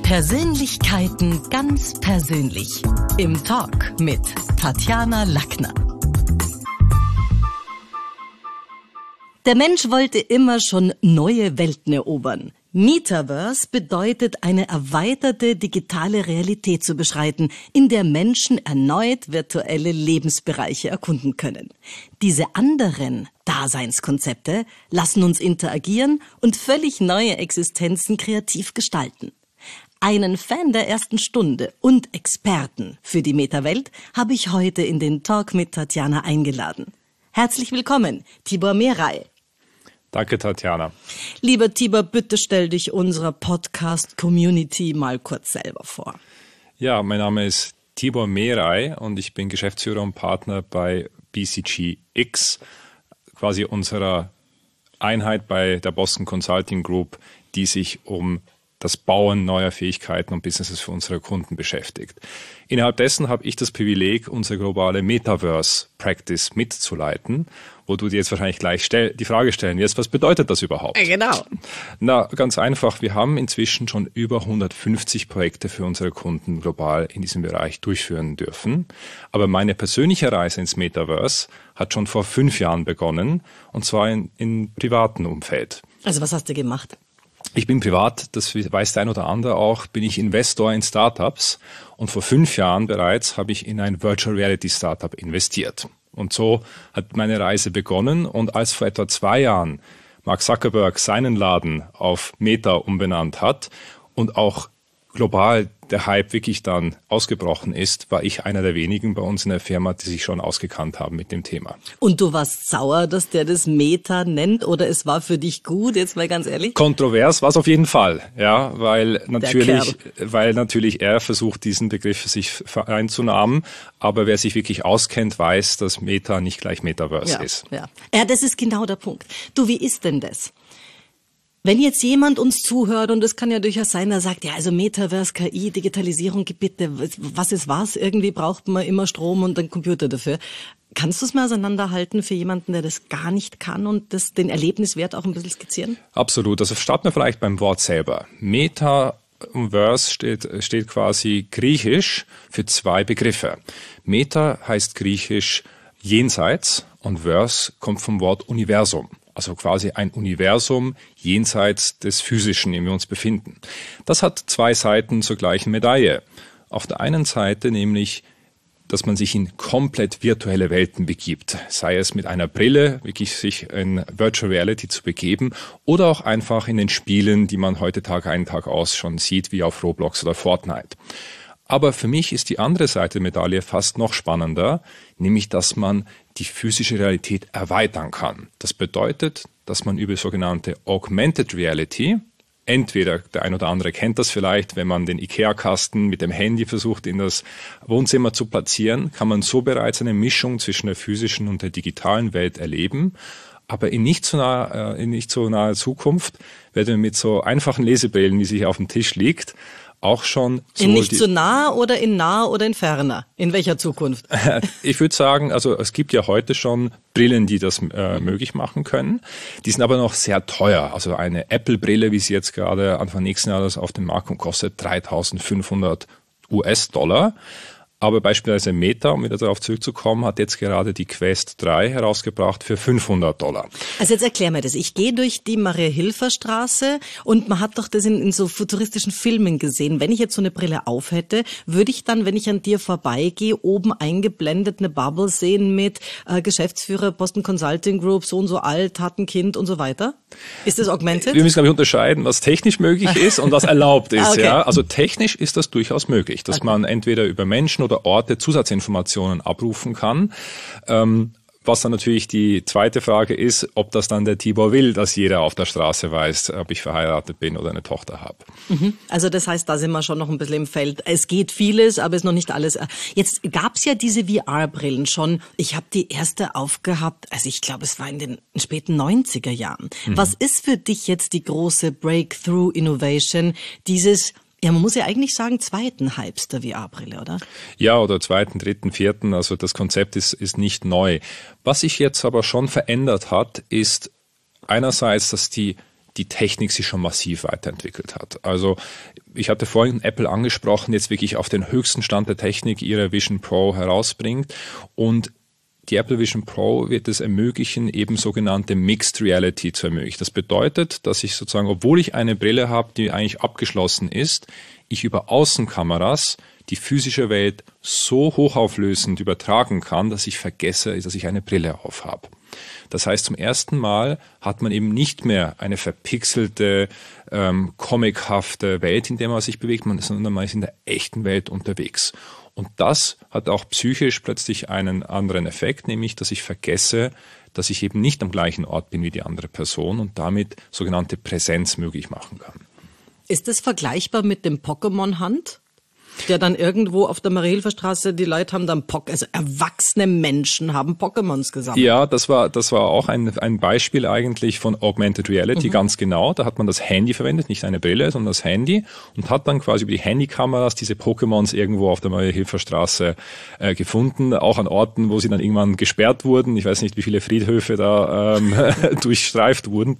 Persönlichkeiten ganz persönlich. Im Talk mit Tatjana Lackner. Der Mensch wollte immer schon neue Welten erobern. Metaverse bedeutet, eine erweiterte digitale Realität zu beschreiten, in der Menschen erneut virtuelle Lebensbereiche erkunden können. Diese anderen Daseinskonzepte lassen uns interagieren und völlig neue Existenzen kreativ gestalten. Einen Fan der ersten Stunde und Experten für die Metawelt habe ich heute in den Talk mit Tatjana eingeladen. Herzlich willkommen, Tibor Meray. Danke, Tatjana. Lieber Tibor, bitte stell dich unserer Podcast-Community mal kurz selber vor. Ja, mein Name ist Tibor Meray und ich bin Geschäftsführer und Partner bei BCG-X, quasi unserer Einheit bei der Boston Consulting Group, die sich um das Bauen neuer Fähigkeiten und Businesses für unsere Kunden beschäftigt. Innerhalb dessen habe ich das Privileg, unsere globale Metaverse-Practice mitzuleiten, wo du dir jetzt wahrscheinlich gleich die Frage stellen wirst, was bedeutet das überhaupt? Genau. Na, ganz einfach, wir haben inzwischen schon über 150 Projekte für unsere Kunden global in diesem Bereich durchführen dürfen. Aber meine persönliche Reise ins Metaverse hat schon vor 5 Jahren begonnen, und zwar in privaten Umfeld. Also was hast du gemacht? Ich bin privat, das weiß der ein oder andere auch, bin ich Investor in Startups, und vor 5 Jahren bereits habe ich in ein Virtual Reality Startup investiert. Und so hat meine Reise begonnen, und als vor etwa 2 Jahren Mark Zuckerberg seinen Laden auf Meta umbenannt hat und auch global der Hype wirklich dann ausgebrochen ist, war ich einer der wenigen bei uns in der Firma, die sich schon ausgekannt haben mit dem Thema. Und du warst sauer, dass der das Meta nennt, oder es war für dich gut, jetzt mal ganz ehrlich? Kontrovers war es auf jeden Fall, ja, weil natürlich er versucht, diesen Begriff für sich einzunahmen, aber wer sich wirklich auskennt, weiß, dass Meta nicht gleich Metaverse ist. Ja, das ist genau der Punkt. Du, wie ist denn das? Wenn jetzt jemand uns zuhört, und es kann ja durchaus sein, der sagt, ja, also Metaverse, KI, Digitalisierung, bitte, was ist was? Irgendwie braucht man immer Strom und einen Computer dafür. Kannst du es mal auseinanderhalten für jemanden, der das gar nicht kann, und den Erlebniswert auch ein bisschen skizzieren? Absolut. Also starten wir vielleicht beim Wort selber. Metaverse steht quasi griechisch für 2 Begriffe. Meta heißt griechisch jenseits und Verse kommt vom Wort Universum. Also quasi ein Universum jenseits des Physischen, in dem wir uns befinden. Das hat 2 Seiten zur gleichen Medaille. Auf der einen Seite nämlich, dass man sich in komplett virtuelle Welten begibt. Sei es mit einer Brille, wirklich sich in Virtual Reality zu begeben, oder auch einfach in den Spielen, die man heute Tag ein, Tag aus schon sieht, wie auf Roblox oder Fortnite. Aber für mich ist die andere Seite der Medaille fast noch spannender, nämlich dass man die physische Realität erweitern kann. Das bedeutet, dass man über sogenannte Augmented Reality, entweder der ein oder andere kennt das vielleicht, wenn man den IKEA-Kasten mit dem Handy versucht, in das Wohnzimmer zu platzieren, kann man so bereits eine Mischung zwischen der physischen und der digitalen Welt erleben. Aber in nicht so naher Zukunft werden wir mit so einfachen Lesebrillen, wie sie hier auf dem Tisch liegt, auch schon in nicht so nah oder in nah oder in ferner? In welcher Zukunft? Ich würde sagen, also es gibt ja heute schon Brillen, die das möglich machen können. Die sind aber noch sehr teuer. Also eine Apple-Brille, wie sie jetzt gerade Anfang nächsten Jahres auf den Markt kommt, kostet $3.500. Aber beispielsweise Meta, um wieder darauf zurückzukommen, hat jetzt gerade die Quest 3 herausgebracht für $500. Also jetzt erklär mir das. Ich gehe durch die Maria-Hilfer-Straße und man hat doch das in so futuristischen Filmen gesehen. Wenn ich jetzt so eine Brille auf hätte, würde ich dann, wenn ich an dir vorbeigehe, oben eingeblendet eine Bubble sehen mit Geschäftsführer Boston Consulting Group, so und so alt, hat ein Kind und so weiter? Ist das augmented? Wir müssen, glaube ich, unterscheiden, was technisch möglich ist und was erlaubt ist. Okay. Ja? Also technisch ist das durchaus möglich, dass man entweder über Menschen oder Orte Zusatzinformationen abrufen kann. Was dann natürlich die zweite Frage ist, ob das dann der Tibor will, dass jeder auf der Straße weiß, ob ich verheiratet bin oder eine Tochter habe. Also das heißt, da sind wir schon noch ein bisschen im Feld. Es geht vieles, aber es ist noch nicht alles. Jetzt gab's ja diese VR-Brillen schon. Ich habe die erste aufgehabt, also ich glaube, es war in den späten 90er Jahren. Was ist für dich jetzt die große Breakthrough-Innovation, dieses, ja, man muss ja eigentlich sagen, zweiten Hypes der VR-Brille, oder? Ja, oder zweiten, dritten, vierten. Also das Konzept ist nicht neu. Was sich jetzt aber schon verändert hat, ist einerseits, dass die die Technik sich schon massiv weiterentwickelt hat. Also ich hatte vorhin Apple angesprochen, jetzt wirklich auf den höchsten Stand der Technik ihre Vision Pro herausbringt, und die Apple Vision Pro wird es ermöglichen, eben sogenannte Mixed Reality zu ermöglichen. Das bedeutet, dass ich sozusagen, obwohl ich eine Brille habe, die eigentlich abgeschlossen ist, ich über Außenkameras die physische Welt so hochauflösend übertragen kann, dass ich vergesse, dass ich eine Brille auf habe. Das heißt, zum ersten Mal hat man eben nicht mehr eine verpixelte, comichafte Welt, in der man sich bewegt, sondern man ist in der echten Welt unterwegs. Und das hat auch psychisch plötzlich einen anderen Effekt, nämlich, dass ich vergesse, dass ich eben nicht am gleichen Ort bin wie die andere Person und damit sogenannte Präsenz möglich machen kann. Ist das vergleichbar mit dem Pokémon-Hand? Der dann irgendwo auf der Marie-Hilfer-Straße, die Leute haben dann also erwachsene Menschen haben Pokémons gesammelt. Ja, das war auch ein Beispiel eigentlich von Augmented Reality, ganz genau. Da hat man das Handy verwendet, nicht eine Brille, sondern das Handy, und hat dann quasi über die Handykameras diese Pokémons irgendwo auf der Marie-Hilfer-Straße gefunden, auch an Orten, wo sie dann irgendwann gesperrt wurden. Ich weiß nicht, wie viele Friedhöfe da durchstreift wurden.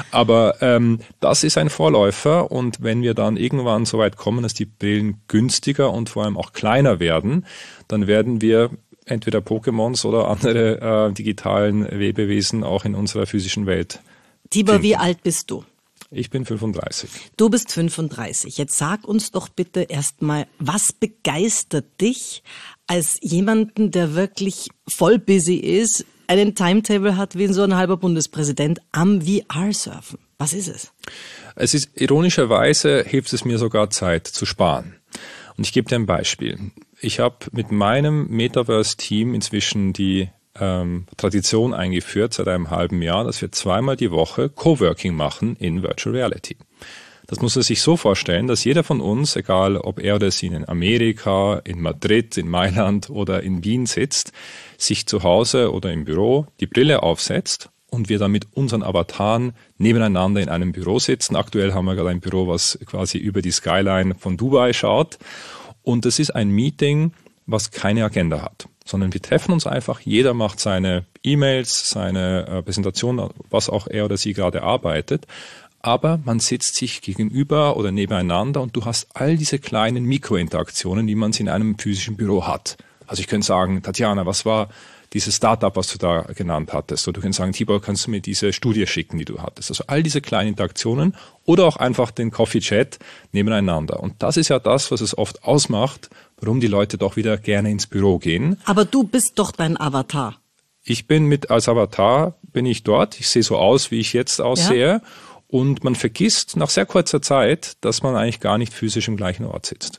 Aber das ist ein Vorläufer, und wenn wir dann irgendwann so weit kommen, dass die Brillen günstiger und vor allem auch kleiner werden, dann werden wir entweder Pokémons oder andere digitalen Lebewesen auch in unserer physischen Welt Tibor, finden. wie alt bist du? Ich bin 35. Du bist 35. Jetzt sag uns doch bitte erstmal, was begeistert dich als jemanden, der wirklich voll busy ist, einen Timetable hat wie so ein halber Bundespräsident, am VR-Surfen? Was ist es? Es ist, ironischerweise hilft es mir sogar, Zeit zu sparen. Und ich gebe dir ein Beispiel. Ich habe mit meinem Metaverse-Team inzwischen die Tradition eingeführt seit einem halben Jahr, dass wir 2-mal die Woche Coworking machen in Virtual Reality. Das muss man sich so vorstellen, dass jeder von uns, egal ob er oder sie in Amerika, in Madrid, in Mailand oder in Wien sitzt, sich zu Hause oder im Büro die Brille aufsetzt und wir dann mit unseren Avataren nebeneinander in einem Büro sitzen. Aktuell haben wir gerade ein Büro, was quasi über die Skyline von Dubai schaut. Und das ist ein Meeting, was keine Agenda hat, sondern wir treffen uns einfach. Jeder macht seine E-Mails, seine Präsentation, was auch er oder sie gerade arbeitet. Aber man sitzt sich gegenüber oder nebeneinander und du hast all diese kleinen Mikrointeraktionen, die man in einem physischen Büro hat. Also ich könnte sagen, Tatjana, was war dieses Startup, was du da genannt hattest? Oder du kannst sagen, Tibor, kannst du mir diese Studie schicken, die du hattest? Also all diese kleinen Interaktionen oder auch einfach den Coffee-Chat nebeneinander. Und das ist ja das, was es oft ausmacht, warum die Leute doch wieder gerne ins Büro gehen. Aber du bist doch dein Avatar. Ich bin als Avatar bin ich dort. Ich sehe so aus, wie ich jetzt aussehe. Ja. Und man vergisst nach sehr kurzer Zeit, dass man eigentlich gar nicht physisch im gleichen Ort sitzt.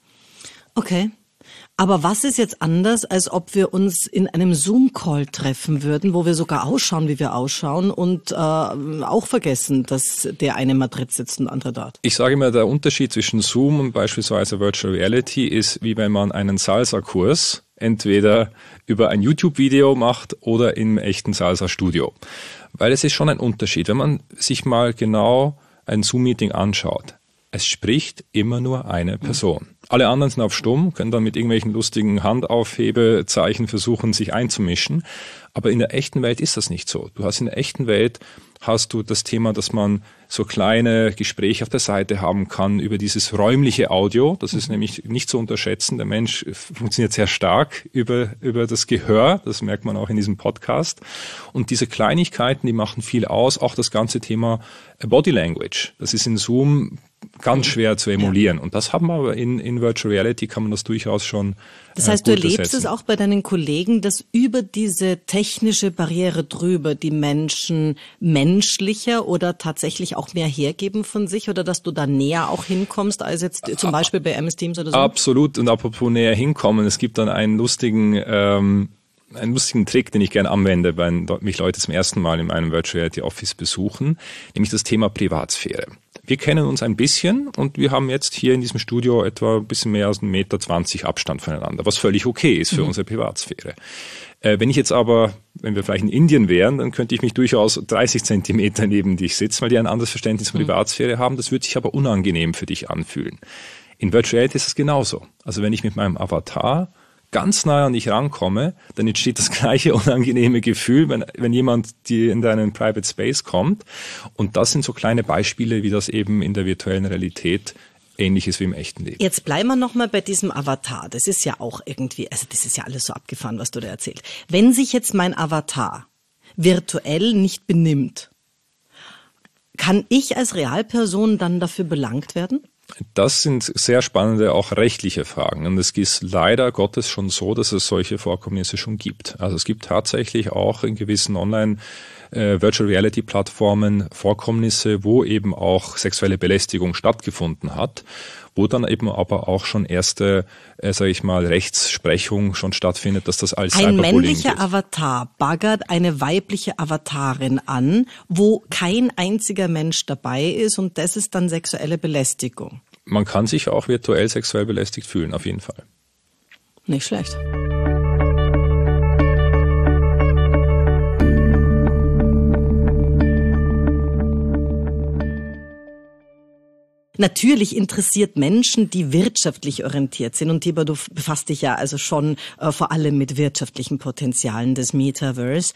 Okay. Aber was ist jetzt anders, als ob wir uns in einem Zoom-Call treffen würden, wo wir sogar ausschauen, wie wir ausschauen und auch vergessen, dass der eine in Madrid sitzt und der andere dort? Ich sage immer, der Unterschied zwischen Zoom und beispielsweise Virtual Reality ist, wie wenn man einen Salsa-Kurs entweder über ein YouTube-Video macht oder im echten Salsa-Studio. Weil es ist schon ein Unterschied. Wenn man sich mal genau ein Zoom-Meeting anschaut, es spricht immer nur eine Person. Alle anderen sind auf Stumm, können dann mit irgendwelchen lustigen Handaufhebezeichen versuchen, sich einzumischen. Aber in der echten Welt ist das nicht so. Du hast in der echten Welt hast du das Thema, dass man so kleine Gespräche auf der Seite haben kann über dieses räumliche Audio. Das ist nämlich nicht zu unterschätzen. Der Mensch funktioniert sehr stark über das Gehör. Das merkt man auch in diesem Podcast. Und diese Kleinigkeiten, die machen viel aus. Auch das ganze Thema Body Language. Das ist in Zoom ganz schwer zu emulieren. Und das haben wir aber in Virtual Reality, kann man das durchaus schon Das heißt, du erlebst es auch bei deinen Kollegen, dass über diese technische Barriere drüber die Menschen menschlicher oder tatsächlich auch mehr hergeben von sich oder dass du da näher auch hinkommst als jetzt zum Beispiel bei MS Teams oder so? Absolut. Und apropos näher hinkommen, es gibt dann einen lustigen Trick, den ich gerne anwende, wenn mich Leute zum ersten Mal in einem Virtual Reality Office besuchen, nämlich das Thema Privatsphäre. Wir kennen uns ein bisschen und wir haben jetzt hier in diesem Studio etwa ein bisschen mehr als 1,20 Meter Abstand voneinander, was völlig okay ist für unsere Privatsphäre. Wenn wir vielleicht in Indien wären, dann könnte ich mich durchaus 30 Zentimeter neben dich sitzen, weil die ein anderes Verständnis von Privatsphäre haben. Das würde sich aber unangenehm für dich anfühlen. In Virtual Reality ist es genauso. Also wenn ich mit meinem Avatar ganz nah an dich rankomme, dann entsteht das gleiche unangenehme Gefühl, wenn jemand dir in deinen Private Space kommt. Und das sind so kleine Beispiele, wie das eben in der virtuellen Realität ähnlich ist wie im echten Leben. Jetzt bleiben wir nochmal bei diesem Avatar. Das ist ja auch irgendwie, also das ist ja alles so abgefahren, was du da erzählst. Wenn sich jetzt mein Avatar virtuell nicht benimmt, kann ich als Realperson dann dafür belangt werden? Das sind sehr spannende, auch rechtliche Fragen. Und es ist leider Gottes schon so, dass es solche Vorkommnisse schon gibt. Also es gibt tatsächlich auch in gewissen Virtual Reality Plattformen Vorkommnisse, wo eben auch sexuelle Belästigung stattgefunden hat, wo dann eben aber auch schon erste, Rechtsprechung schon stattfindet, dass das als Cyberbullying Ein männlicher Avatar baggert eine weibliche Avatarin an, wo kein einziger Mensch dabei ist, und das ist dann sexuelle Belästigung. Man kann sich auch virtuell sexuell belästigt fühlen, auf jeden Fall. Nicht schlecht. Natürlich interessiert Menschen, die wirtschaftlich orientiert sind. Und Tibor, du befasst dich ja also schon vor allem mit wirtschaftlichen Potenzialen des Metaverse.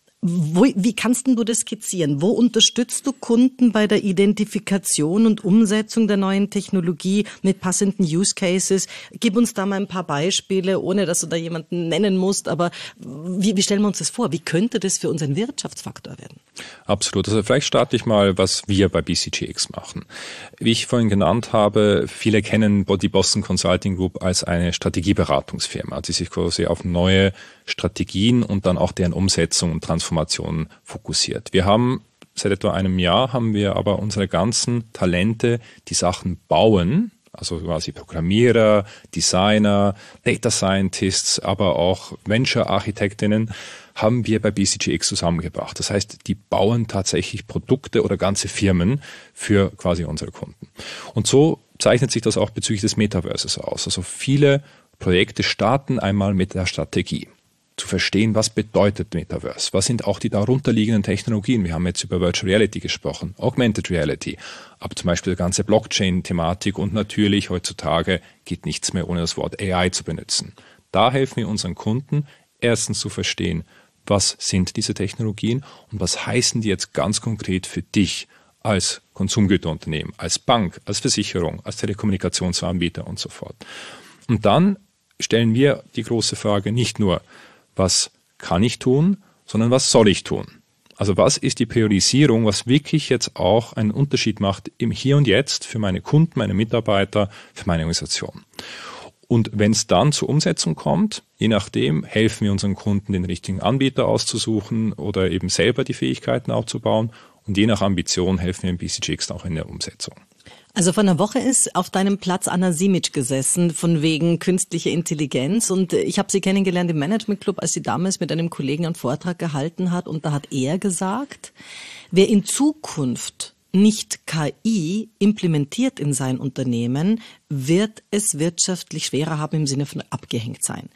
Wie kannst du das skizzieren? Wo unterstützt du Kunden bei der Identifikation und Umsetzung der neuen Technologie mit passenden Use Cases? Gib uns da mal ein paar Beispiele, ohne dass du da jemanden nennen musst. Aber wie stellen wir uns das vor? Wie könnte das für uns ein Wirtschaftsfaktor werden? Absolut. Also vielleicht starte ich mal, was wir bei BCGX machen. Wie ich vorhin genannt habe, viele kennen die Boston Consulting Group als eine Strategieberatungsfirma, die sich quasi auf neue Strategien und dann auch deren Umsetzung und Transformation fokussiert. Seit etwa einem Jahr haben wir aber unsere ganzen Talente, die Sachen bauen, also quasi Programmierer, Designer, Data Scientists, aber auch Venture-Architektinnen, haben wir bei BCGX zusammengebracht. Das heißt, die bauen tatsächlich Produkte oder ganze Firmen für quasi unsere Kunden. Und so zeichnet sich das auch bezüglich des Metaverses aus. Also viele Projekte starten einmal mit der Strategie. Zu verstehen, was bedeutet Metaverse? Was sind auch die darunterliegenden Technologien? Wir haben jetzt über Virtual Reality gesprochen, Augmented Reality, aber zum Beispiel die ganze Blockchain-Thematik, und natürlich heutzutage geht nichts mehr ohne das Wort AI zu benutzen. Da helfen wir unseren Kunden, erstens zu verstehen, was sind diese Technologien und was heißen die jetzt ganz konkret für dich als Konsumgüterunternehmen, als Bank, als Versicherung, als Telekommunikationsanbieter und so fort. Und dann stellen wir die große Frage nicht nur, was kann ich tun, sondern was soll ich tun? Also was ist die Priorisierung, was wirklich jetzt auch einen Unterschied macht im Hier und Jetzt für meine Kunden, meine Mitarbeiter, für meine Organisation? Und wenn es dann zur Umsetzung kommt, je nachdem, helfen wir unseren Kunden, den richtigen Anbieter auszusuchen oder eben selber die Fähigkeiten aufzubauen. Und je nach Ambition helfen wir im BCGX auch in der Umsetzung. Also vor einer Woche ist auf deinem Platz Anna Simic gesessen, von wegen künstlicher Intelligenz. Und ich habe sie kennengelernt im Management Club, als sie damals mit einem Kollegen einen Vortrag gehalten hat. Und da hat er gesagt, wer in Zukunft nicht KI implementiert in sein Unternehmen, wird es wirtschaftlich schwerer haben im Sinne von abgehängt sein.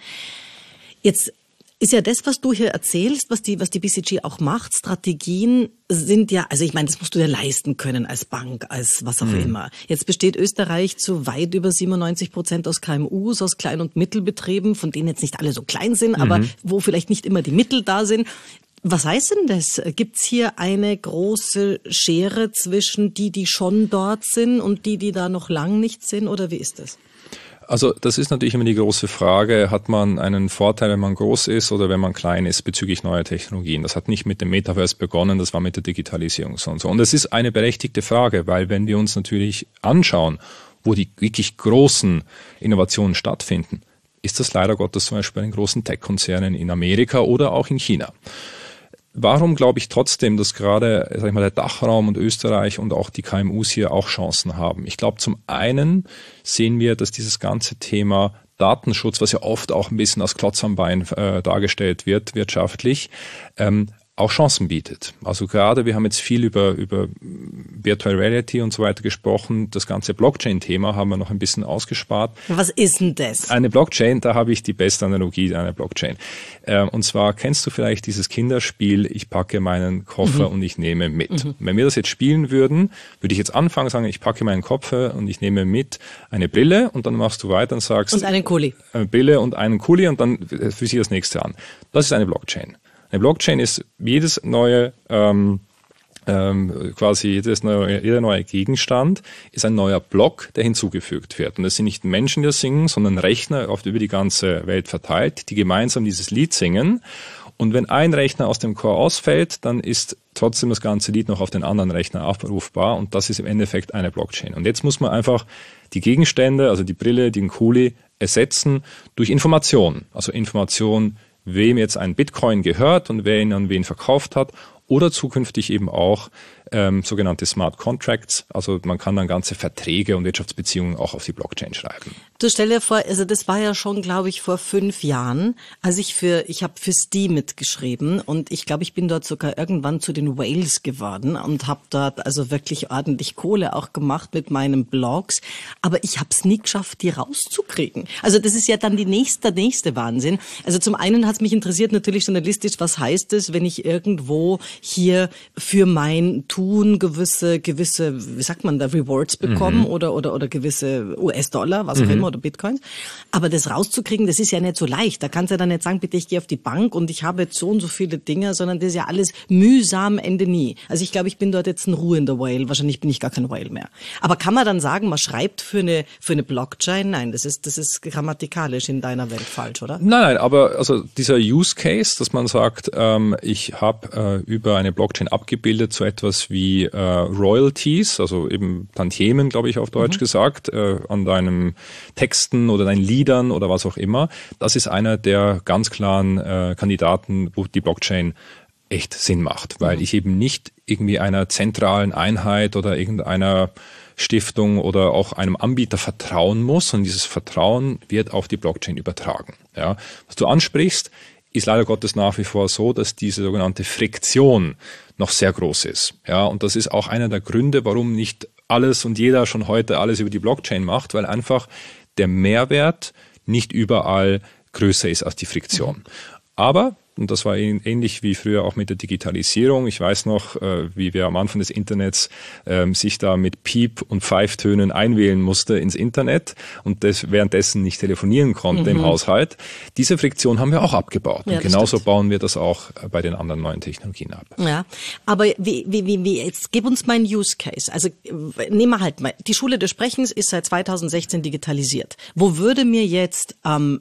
Jetzt ist ja das, was du hier erzählst, was die BCG auch macht. Strategien sind ja, also ich meine, das musst du dir leisten können als Bank, als was auch immer. Jetzt besteht Österreich zu weit über 97% aus KMUs, aus Klein- und Mittelbetrieben, von denen jetzt nicht alle so klein sind, aber wo vielleicht nicht immer die Mittel da sind. Was heißt denn das? Gibt's hier eine große Schere zwischen die schon dort sind und die da noch lang nicht sind, oder wie ist das? Also das ist natürlich immer die große Frage, hat man einen Vorteil, wenn man groß ist oder wenn man klein ist bezüglich neuer Technologien? Das hat nicht mit dem Metaverse begonnen, das war mit der Digitalisierung und so. Und das ist eine berechtigte Frage, weil wenn wir uns natürlich anschauen, wo die wirklich großen Innovationen stattfinden, ist das leider Gottes zum Beispiel bei den großen Tech-Konzernen in Amerika oder auch in China. Warum glaube ich trotzdem, dass gerade der Dachraum und Österreich und auch die KMUs hier auch Chancen haben? Ich glaube, zum einen sehen wir, dass dieses ganze Thema Datenschutz, was ja oft auch ein bisschen als Klotz am Bein dargestellt wird, wirtschaftlich, auch Chancen bietet. Also gerade, wir haben jetzt viel über Virtual Reality und so weiter gesprochen. Das ganze Blockchain-Thema haben wir noch ein bisschen ausgespart. Was ist denn das? Eine Blockchain, da habe ich die beste Analogie einer Blockchain. Und zwar kennst du vielleicht dieses Kinderspiel, ich packe meinen Koffer und ich nehme mit. Wenn wir das jetzt spielen würden, würde ich jetzt anfangen, sagen, ich packe meinen Koffer und ich nehme mit eine Brille und dann machst du weiter und sagst... Und einen Kuli. Eine Brille und einen Kuli und dann führe ich das nächste an. Das ist eine Blockchain. Eine Blockchain ist jeder neue Gegenstand ist ein neuer Block, der hinzugefügt wird. Und das sind nicht Menschen, die das singen, sondern Rechner oft über die ganze Welt verteilt, die gemeinsam dieses Lied singen. Und wenn ein Rechner aus dem Chor ausfällt, dann ist trotzdem das ganze Lied noch auf den anderen Rechner abrufbar. Und das ist im Endeffekt eine Blockchain. Und jetzt muss man einfach die Gegenstände, also die Brille, den Kuli, ersetzen durch Information. Also Information, wem jetzt ein Bitcoin gehört und wer ihn an wen verkauft hat, oder zukünftig eben auch sogenannte Smart Contracts. Also man kann dann ganze Verträge und Wirtschaftsbeziehungen auch auf die Blockchain schreiben. Du stell dir vor, also das war ja schon, glaube ich, vor 5 Jahren, als ich habe für Steam mitgeschrieben und ich glaube, ich bin dort sogar irgendwann zu den Whales geworden und habe dort also wirklich ordentlich Kohle auch gemacht mit meinen Blogs, aber ich habe es nie geschafft, die rauszukriegen. Also das ist ja dann der nächste Wahnsinn. Also zum einen hat es mich interessiert natürlich journalistisch, was heißt es, wenn ich irgendwo hier für mein Tun gewisse, wie sagt man da, Rewards bekommen oder gewisse US-Dollar, was auch immer, oder Bitcoins. Aber das rauszukriegen, das ist ja nicht so leicht. Da kannst du ja dann nicht sagen, bitte, ich gehe auf die Bank und ich habe jetzt so und so viele Dinge, sondern das ist ja alles mühsam, Ende nie. Also ich glaube, ich bin dort jetzt ein ruhender Whale. Wahrscheinlich bin ich gar kein Whale mehr. Aber kann man dann sagen, man schreibt für eine Blockchain? Nein, das ist grammatikalisch in deiner Welt falsch, oder? Nein, aber also dieser Use Case, dass man sagt, ich habe über eine Blockchain abgebildet so etwas wie Royalties, also eben Tantiemen, glaube ich auf Deutsch gesagt, an deinem Texten oder deinen Liedern oder was auch immer. Das ist einer der ganz klaren Kandidaten, wo die Blockchain echt Sinn macht, weil ich eben nicht irgendwie einer zentralen Einheit oder irgendeiner Stiftung oder auch einem Anbieter vertrauen muss, und dieses Vertrauen wird auf die Blockchain übertragen. Ja. Was du ansprichst, ist leider Gottes nach wie vor so, dass diese sogenannte Friktion noch sehr groß ist. Ja, und das ist auch einer der Gründe, warum nicht alles und jeder schon heute alles über die Blockchain macht, weil einfach der Mehrwert nicht überall größer ist als die Friktion. Aber, und das war ähnlich wie früher auch mit der Digitalisierung, ich weiß noch, wie wir am Anfang des Internets sich da mit Piep- und Pfeiftönen einwählen musste ins Internet und währenddessen nicht telefonieren konnte im Haushalt. Diese Friktion haben wir auch abgebaut. Ja, und genauso stimmt. Bauen wir das auch bei den anderen neuen Technologien ab. Ja, aber wie jetzt gib uns mal einen Use Case. Also nehmen wir halt mal, die Schule des Sprechens ist seit 2016 digitalisiert. Wo würde mir jetzt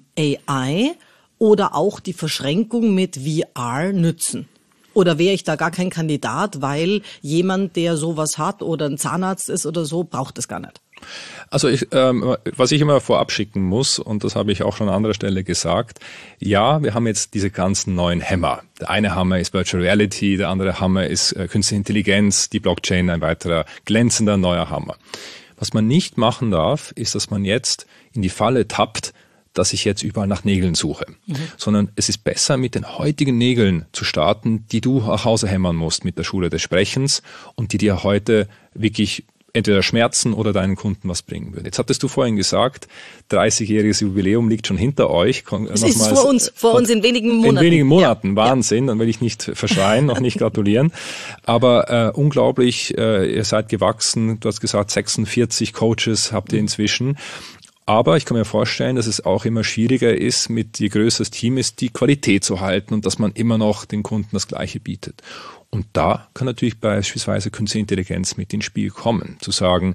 AI oder auch die Verschränkung mit VR nützen? Oder wäre ich da gar kein Kandidat, weil jemand, der sowas hat oder ein Zahnarzt ist oder so, braucht das gar nicht? Also was ich immer vorab schicken muss, und das habe ich auch schon an anderer Stelle gesagt, ja, wir haben jetzt diese ganzen neuen Hämmer. Der eine Hammer ist Virtual Reality, der andere Hammer ist Künstliche Intelligenz, die Blockchain, ein weiterer glänzender neuer Hammer. Was man nicht machen darf, ist, dass man jetzt in die Falle tappt, dass ich jetzt überall nach Nägeln suche, sondern es ist besser, mit den heutigen Nägeln zu starten, die du nach Hause hämmern musst mit der Schule des Sprechens und die dir heute wirklich entweder schmerzen oder deinen Kunden was bringen würden. Jetzt hattest du vorhin gesagt, 30-jähriges Jubiläum liegt schon hinter euch. Es ist vor uns in wenigen Monaten. In wenigen Monaten, ja. Wahnsinn, dann will ich nicht verschreien, noch nicht gratulieren. Aber unglaublich, ihr seid gewachsen, du hast gesagt 46 Coaches habt ihr inzwischen. Aber ich kann mir vorstellen, dass es auch immer schwieriger ist, je größer das Team ist, die Qualität zu halten und dass man immer noch den Kunden das Gleiche bietet. Und da kann natürlich beispielsweise Künstliche Intelligenz mit ins Spiel kommen, zu sagen,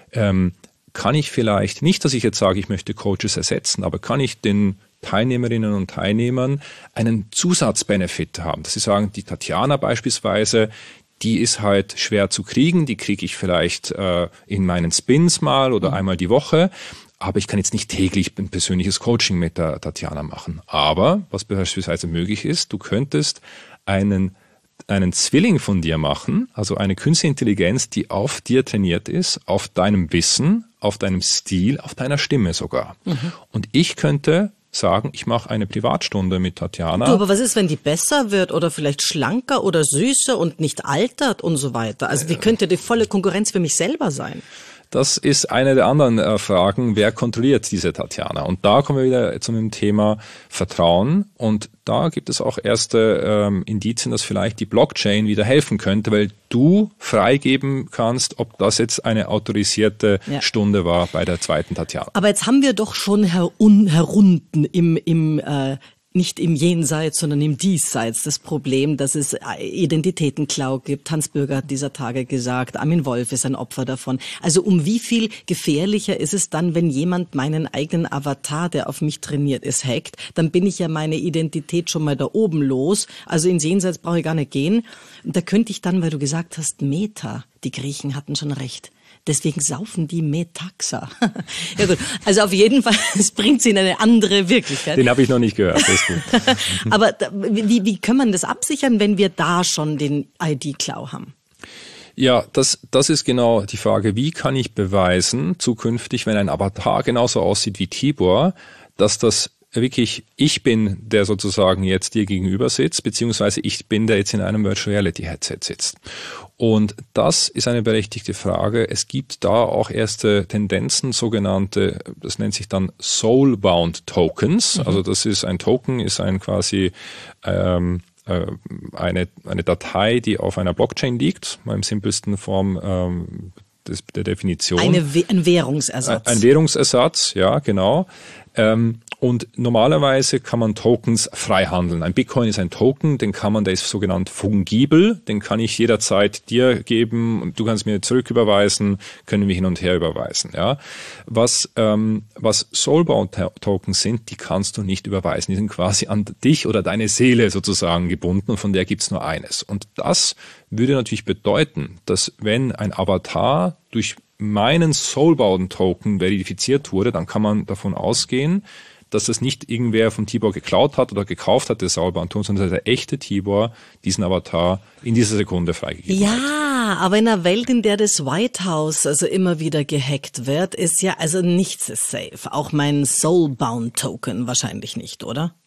kann ich vielleicht, nicht, dass ich jetzt sage, ich möchte Coaches ersetzen, aber kann ich den Teilnehmerinnen und Teilnehmern einen Zusatzbenefit haben, dass sie sagen, die Tatjana beispielsweise, die ist halt schwer zu kriegen, die kriege ich vielleicht in meinen Spins mal oder einmal die Woche. Aber ich kann jetzt nicht täglich ein persönliches Coaching mit der Tatjana machen. Aber was beispielsweise möglich ist, du könntest einen Zwilling von dir machen, also eine künstliche Intelligenz, die auf dir trainiert ist, auf deinem Wissen, auf deinem Stil, auf deiner Stimme sogar. Und ich könnte sagen, ich mache eine Privatstunde mit Tatjana. Du, aber was ist, wenn die besser wird oder vielleicht schlanker oder süßer und nicht altert und so weiter? Also die könnte die volle Konkurrenz für mich selber sein. Das ist eine der anderen Fragen, wer kontrolliert diese Tatjana? Und da kommen wir wieder zu dem Thema Vertrauen. Und da gibt es auch erste Indizien, dass vielleicht die Blockchain wieder helfen könnte, weil du freigeben kannst, ob das jetzt eine autorisierte Stunde war bei der zweiten Tatjana. Aber jetzt haben wir doch schon herunten nicht im Jenseits, sondern im Diesseits das Problem, dass es Identitätenklau gibt. Hans Bürger hat dieser Tage gesagt, Armin Wolf ist ein Opfer davon. Also um wie viel gefährlicher ist es dann, wenn jemand meinen eigenen Avatar, der auf mich trainiert ist, hackt, dann bin ich ja meine Identität schon mal da oben los. Also ins Jenseits brauche ich gar nicht gehen. Und da könnte ich dann, weil du gesagt hast, Meta, die Griechen hatten schon recht. Deswegen saufen die Metaxa. Ja gut, also auf jeden Fall, es bringt sie in eine andere Wirklichkeit. Den habe ich noch nicht gehört, das ist gut. Aber wie kann man das absichern, wenn wir da schon den ID-Klau haben? Ja, das ist genau die Frage, wie kann ich beweisen, zukünftig, wenn ein Avatar genauso aussieht wie Tibor, dass das wirklich ich bin, der sozusagen jetzt dir gegenüber sitzt, beziehungsweise ich bin, der jetzt in einem Virtual Reality Headset sitzt. Und das ist eine berechtigte Frage. Es gibt da auch erste Tendenzen, sogenannte, das nennt sich dann Soulbound Tokens. Also das ist ein Token, ist ein quasi eine Datei, die auf einer Blockchain liegt, mal im simpelsten Form der Definition. Ein Währungsersatz. Ein Währungsersatz, ja, genau. Und normalerweise kann man Tokens frei handeln. Ein Bitcoin ist ein Token, den kann man, der ist sogenannt fungibel, den kann ich jederzeit dir geben und du kannst mir zurücküberweisen, können wir hin und her überweisen. Ja, was Soulbound Tokens sind, die kannst du nicht überweisen. Die sind quasi an dich oder deine Seele sozusagen gebunden und von der gibt's nur eines. Und das würde natürlich bedeuten, dass wenn ein Avatar durch meinen Soulbound-Token verifiziert wurde, dann kann man davon ausgehen, dass das nicht irgendwer von Tibor geklaut hat oder gekauft hat, der Soulbound-Token, sondern der echte Tibor diesen Avatar in dieser Sekunde freigegeben hat. Ja, aber in einer Welt, in der das White House also immer wieder gehackt wird, ist ja also nichts ist safe. Auch mein Soulbound-Token wahrscheinlich nicht, oder?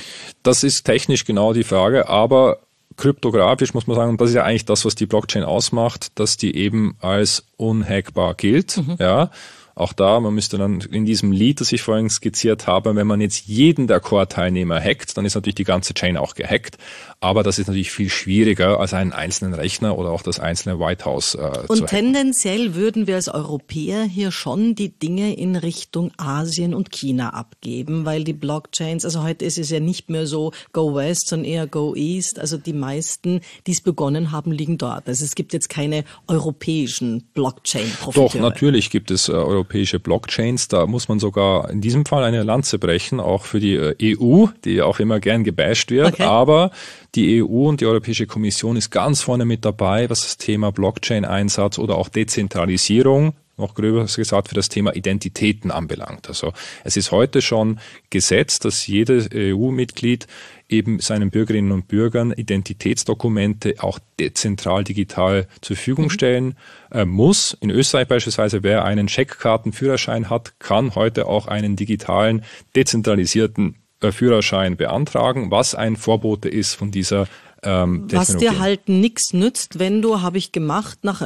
Das ist technisch genau die Frage, aber kryptografisch muss man sagen, und das ist ja eigentlich das, was die Blockchain ausmacht, dass die eben als unhackbar gilt. Ja, auch da, man müsste dann in diesem Lied, das ich vorhin skizziert habe, wenn man jetzt jeden der Core-Teilnehmer hackt, dann ist natürlich die ganze Chain auch gehackt. Aber das ist natürlich viel schwieriger, als einen einzelnen Rechner oder auch das einzelne White House zu hacken. Und tendenziell würden wir als Europäer hier schon die Dinge in Richtung Asien und China abgeben, weil die Blockchains, also heute ist es ja nicht mehr so Go West, sondern eher Go East. Also die meisten, die es begonnen haben, liegen dort. Also es gibt jetzt keine europäischen Blockchain-Profiteure. Doch, natürlich gibt es europäische Blockchains. Da muss man sogar in diesem Fall eine Lanze brechen, auch für die EU, die auch immer gern gebasht wird. Okay. Aber die EU und die Europäische Kommission ist ganz vorne mit dabei, was das Thema Blockchain-Einsatz oder auch Dezentralisierung, noch gröber gesagt, für das Thema Identitäten anbelangt. Also es ist heute schon Gesetz, dass jedes EU-Mitglied eben seinen Bürgerinnen und Bürgern Identitätsdokumente auch dezentral digital zur Verfügung stellen muss. In Österreich beispielsweise, wer einen Scheckkartenführerschein hat, kann heute auch einen digitalen, dezentralisierten Führerschein beantragen, was ein Vorbote ist von dieser Technologie. Was dir halt nichts nützt, wenn du, habe ich gemacht, nach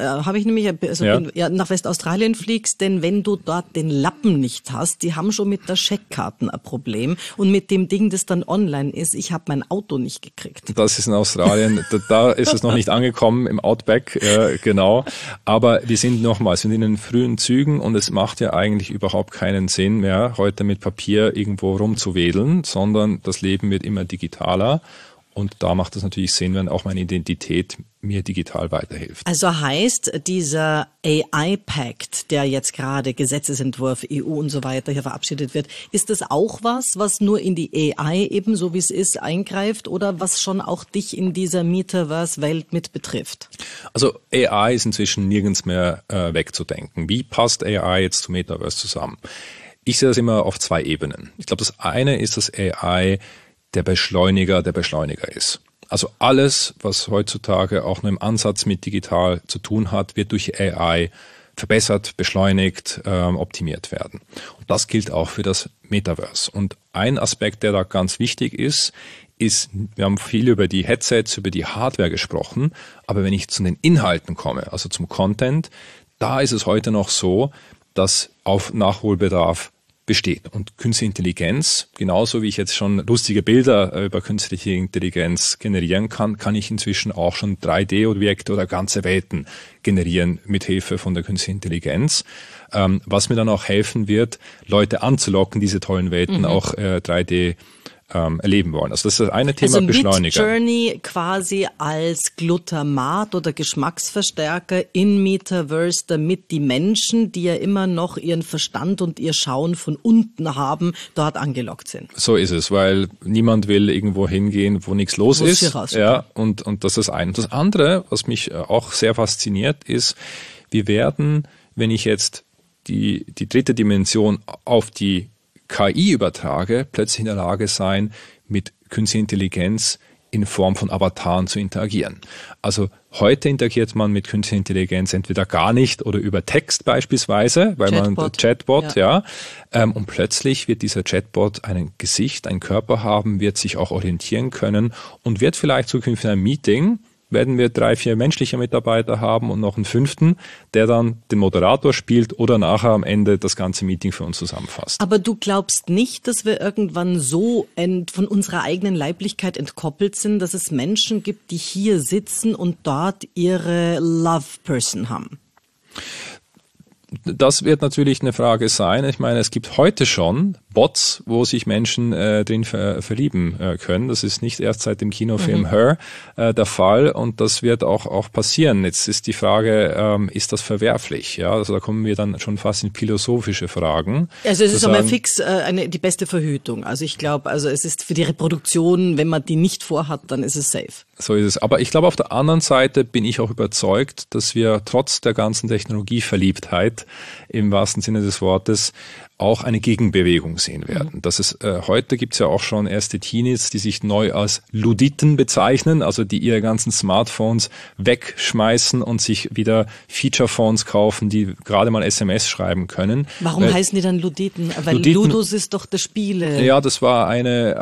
Westaustralien fliegst, denn wenn du dort den Lappen nicht hast, die haben schon mit der Scheckkarten ein Problem und mit dem Ding, das dann online ist, ich habe mein Auto nicht gekriegt. Das ist in Australien, da ist es noch nicht angekommen, im Outback, genau, aber wir sind nochmals in den frühen Zügen und es macht ja eigentlich überhaupt keinen Sinn mehr, heute mit Papier irgendwo rumzuwedeln, sondern das Leben wird immer digitaler. Und da macht es natürlich Sinn, wenn auch meine Identität mir digital weiterhilft. Also heißt dieser AI-Pact, der jetzt gerade Gesetzesentwurf EU und so weiter hier verabschiedet wird, ist das auch was nur in die AI eben so wie es ist eingreift oder was schon auch dich in dieser Metaverse-Welt mit betrifft? Also AI ist inzwischen nirgends mehr wegzudenken. Wie passt AI jetzt zu Metaverse zusammen? Ich sehe das immer auf zwei Ebenen. Ich glaube, das eine ist, dass AI der Beschleuniger ist. Also alles, was heutzutage auch nur im Ansatz mit digital zu tun hat, wird durch AI verbessert, beschleunigt, optimiert werden. Und das gilt auch für das Metaverse. Und ein Aspekt, der da ganz wichtig ist, wir haben viel über die Headsets, über die Hardware gesprochen, aber wenn ich zu den Inhalten komme, also zum Content, da ist es heute noch so, dass auf Nachholbedarf besteht. Und künstliche Intelligenz, genauso wie ich jetzt schon lustige Bilder über künstliche Intelligenz generieren kann, kann ich inzwischen auch schon 3D-Objekte oder ganze Welten generieren mit Hilfe von der künstlichen Intelligenz. Was mir dann auch helfen wird, Leute anzulocken, diese tollen Welten auch 3D erleben wollen. Also das ist das eine Thema, also Beschleuniger. Midjourney quasi als Glutamat oder Geschmacksverstärker in Metaverse, damit die Menschen, die ja immer noch ihren Verstand und ihr Schauen von unten haben, dort angelockt sind. So ist es, weil niemand will irgendwo hingehen, wo nichts los ist. Ja, und das ist ein. Das andere, was mich auch sehr fasziniert, ist, wir werden, wenn ich jetzt die dritte Dimension auf die KI übertrage, plötzlich in der Lage sein, mit künstlicher Intelligenz in Form von Avataren zu interagieren. Also heute interagiert man mit künstlicher Intelligenz entweder gar nicht oder über Text beispielsweise, weil Chatbot, und plötzlich wird dieser Chatbot ein Gesicht, ein Körper haben, wird sich auch orientieren können und wird vielleicht zukünftig in einem Meeting werden wir 3, 4 menschliche Mitarbeiter haben und noch einen 5., der dann den Moderator spielt oder nachher am Ende das ganze Meeting für uns zusammenfasst. Aber du glaubst nicht, dass wir irgendwann so von unserer eigenen Leiblichkeit entkoppelt sind, dass es Menschen gibt, die hier sitzen und dort ihre Love-Person haben? Das wird natürlich eine Frage sein. Ich meine, es gibt heute schon Bots, wo sich Menschen drin verlieben können. Das ist nicht erst seit dem Kinofilm Her der Fall und das wird auch passieren. Jetzt ist die Frage, ist das verwerflich? Ja, also da kommen wir dann schon fast in philosophische Fragen. Also es ist einmal fix die beste Verhütung. Also ich glaube, also es ist für die Reproduktion, wenn man die nicht vorhat, dann ist es safe. So ist es. Aber ich glaube, auf der anderen Seite bin ich auch überzeugt, dass wir trotz der ganzen Technologieverliebtheit im wahrsten Sinne des Wortes auch eine Gegenbewegung sehen werden. Das ist, heute gibt's ja auch schon erste Teenies, die sich neu als Luditen bezeichnen, also die ihre ganzen Smartphones wegschmeißen und sich wieder Feature-Phones kaufen, die gerade mal SMS schreiben können. Warum heißen die dann Luditen? Weil Luditen, Ludus ist doch das Spiele. Ja, das war eine